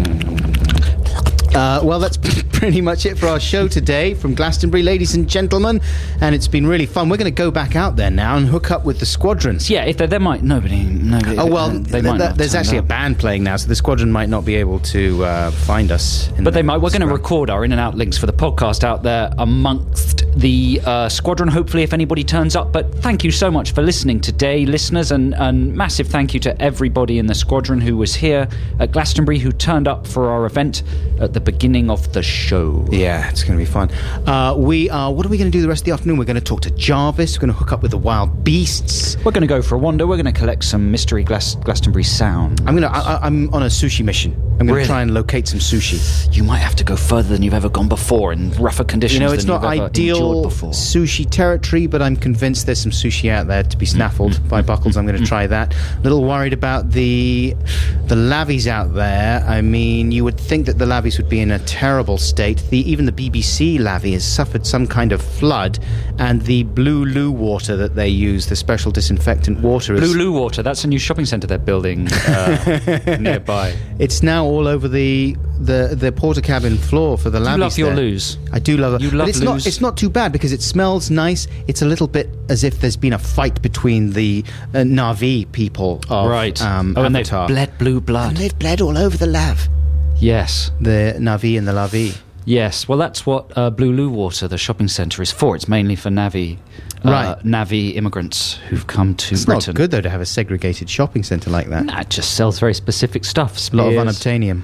Well, that's pretty much it for our show today from Glastonbury, ladies and gentlemen, and it's been really fun. We're going to go back out there now and hook up with the Squadrons. Yeah, if there might nobody. Oh well, they might not there's actually a band playing now, so the Squadron might not be able to find us. But they might. We're going to record our in and out links for the podcast out there amongst the Squadron. Hopefully, if anybody turns up. But thank you so much for listening today, listeners, and massive thank you to everybody in the Squadron who was here at Glastonbury, who turned up for our event at the beginning of the show. Yeah, it's going to be fun. What are we going to do the rest of the afternoon? We're going to talk to Jarvis. We're going to hook up with the Wild Beasts. We're going to go for a wander. We're going to collect some mystery Glastonbury sound. I'm on a sushi mission. I'm going to try and locate some sushi. You might have to go further than you've ever gone before in rougher conditions. You know, it's not ideal sushi territory, but I'm convinced there's some sushi out there to be snaffled by Buckles. I'm going to try that. A little worried about the lavies out there. I mean, you would think that the lavies would be in a terrible state. Even the BBC lavvy has suffered some kind of flood, and the Blue Loo water that they use, the special disinfectant water, Blue Loo water. That's a new shopping centre they're building nearby. It's now all over the porta cabin floor for the lavvies. You love your loos. I do love it. You love loos. It's not too bad because it smells nice. It's a little bit as if there's been a fight between the Na'vi people of Avatar. And they've bled blue blood. And they've bled all over the lav. Yes. The Na'vi and the Lavi. Yes, well, that's what Blue Loo Water, the shopping centre, is for. It's mainly for Na'vi immigrants who've come to Britain. It's not good, though, to have a segregated shopping centre like that. Nah, it just sells very specific stuff. Spears. A lot of unobtainium.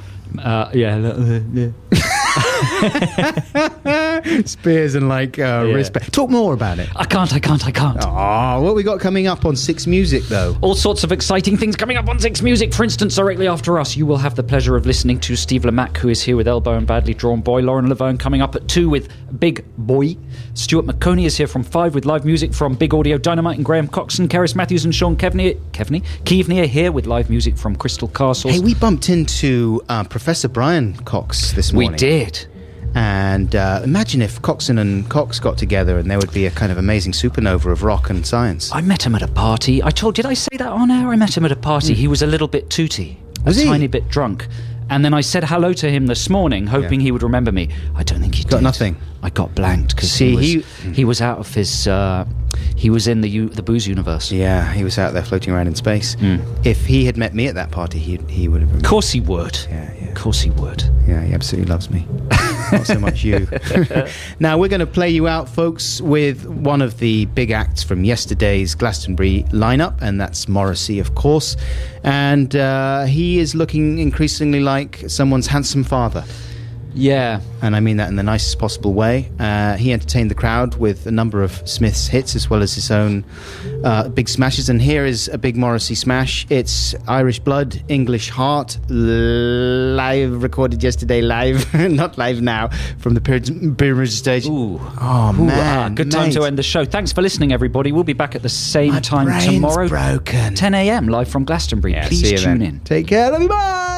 Spears and wristbands. Talk more about it. I can't. Oh, what we got coming up on Six Music, though? All sorts of exciting things coming up on Six Music. For instance, directly after us, you will have the pleasure of listening to Steve Lamacq, who is here with Elbow and Badly Drawn Boy. Lauren Laverne coming up at 2 with Big Boy. Stuart McConey is here from 5 with live music from Big Audio Dynamite and Graham Coxon. Keris Matthews and Sean Keaveney are here with live music from Crystal Castles. Hey, we bumped into Professor Brian Cox this morning. We did. And imagine if Coxon and Cox got together and there would be a kind of amazing supernova of rock and science. I met him at a party. Did I say that on air? I met him at a party. He was a little bit tooty. A tiny bit drunk. And then I said hello to him this morning, hoping he would remember me. I don't think he did. Got nothing. I got blanked because he was out of his. He was in the booze universe. Yeah, he was out there floating around in space. If he had met me at that party, he would have. Of course he would. Yeah. Of course he would. Yeah, he absolutely loves me. Not so much you. Now we're going to play you out, folks, with one of the big acts from yesterday's Glastonbury lineup, and that's Morrissey, of course. And he is looking increasingly like someone's handsome father. Yeah. And I mean that in the nicest possible way. He entertained the crowd with a number of Smith's hits as well as his own big smashes. And here is a big Morrissey smash. It's Irish Blood, English Heart, live, recorded yesterday live, not live now, from the Pyramid Stage. Ooh. Oh, man. Good time to end the show. Thanks for listening, everybody. We'll be back at the same time brain's tomorrow. Broken. 10 a.m. live from Glastonbury. Please tune in. Take care. Love you. Bye.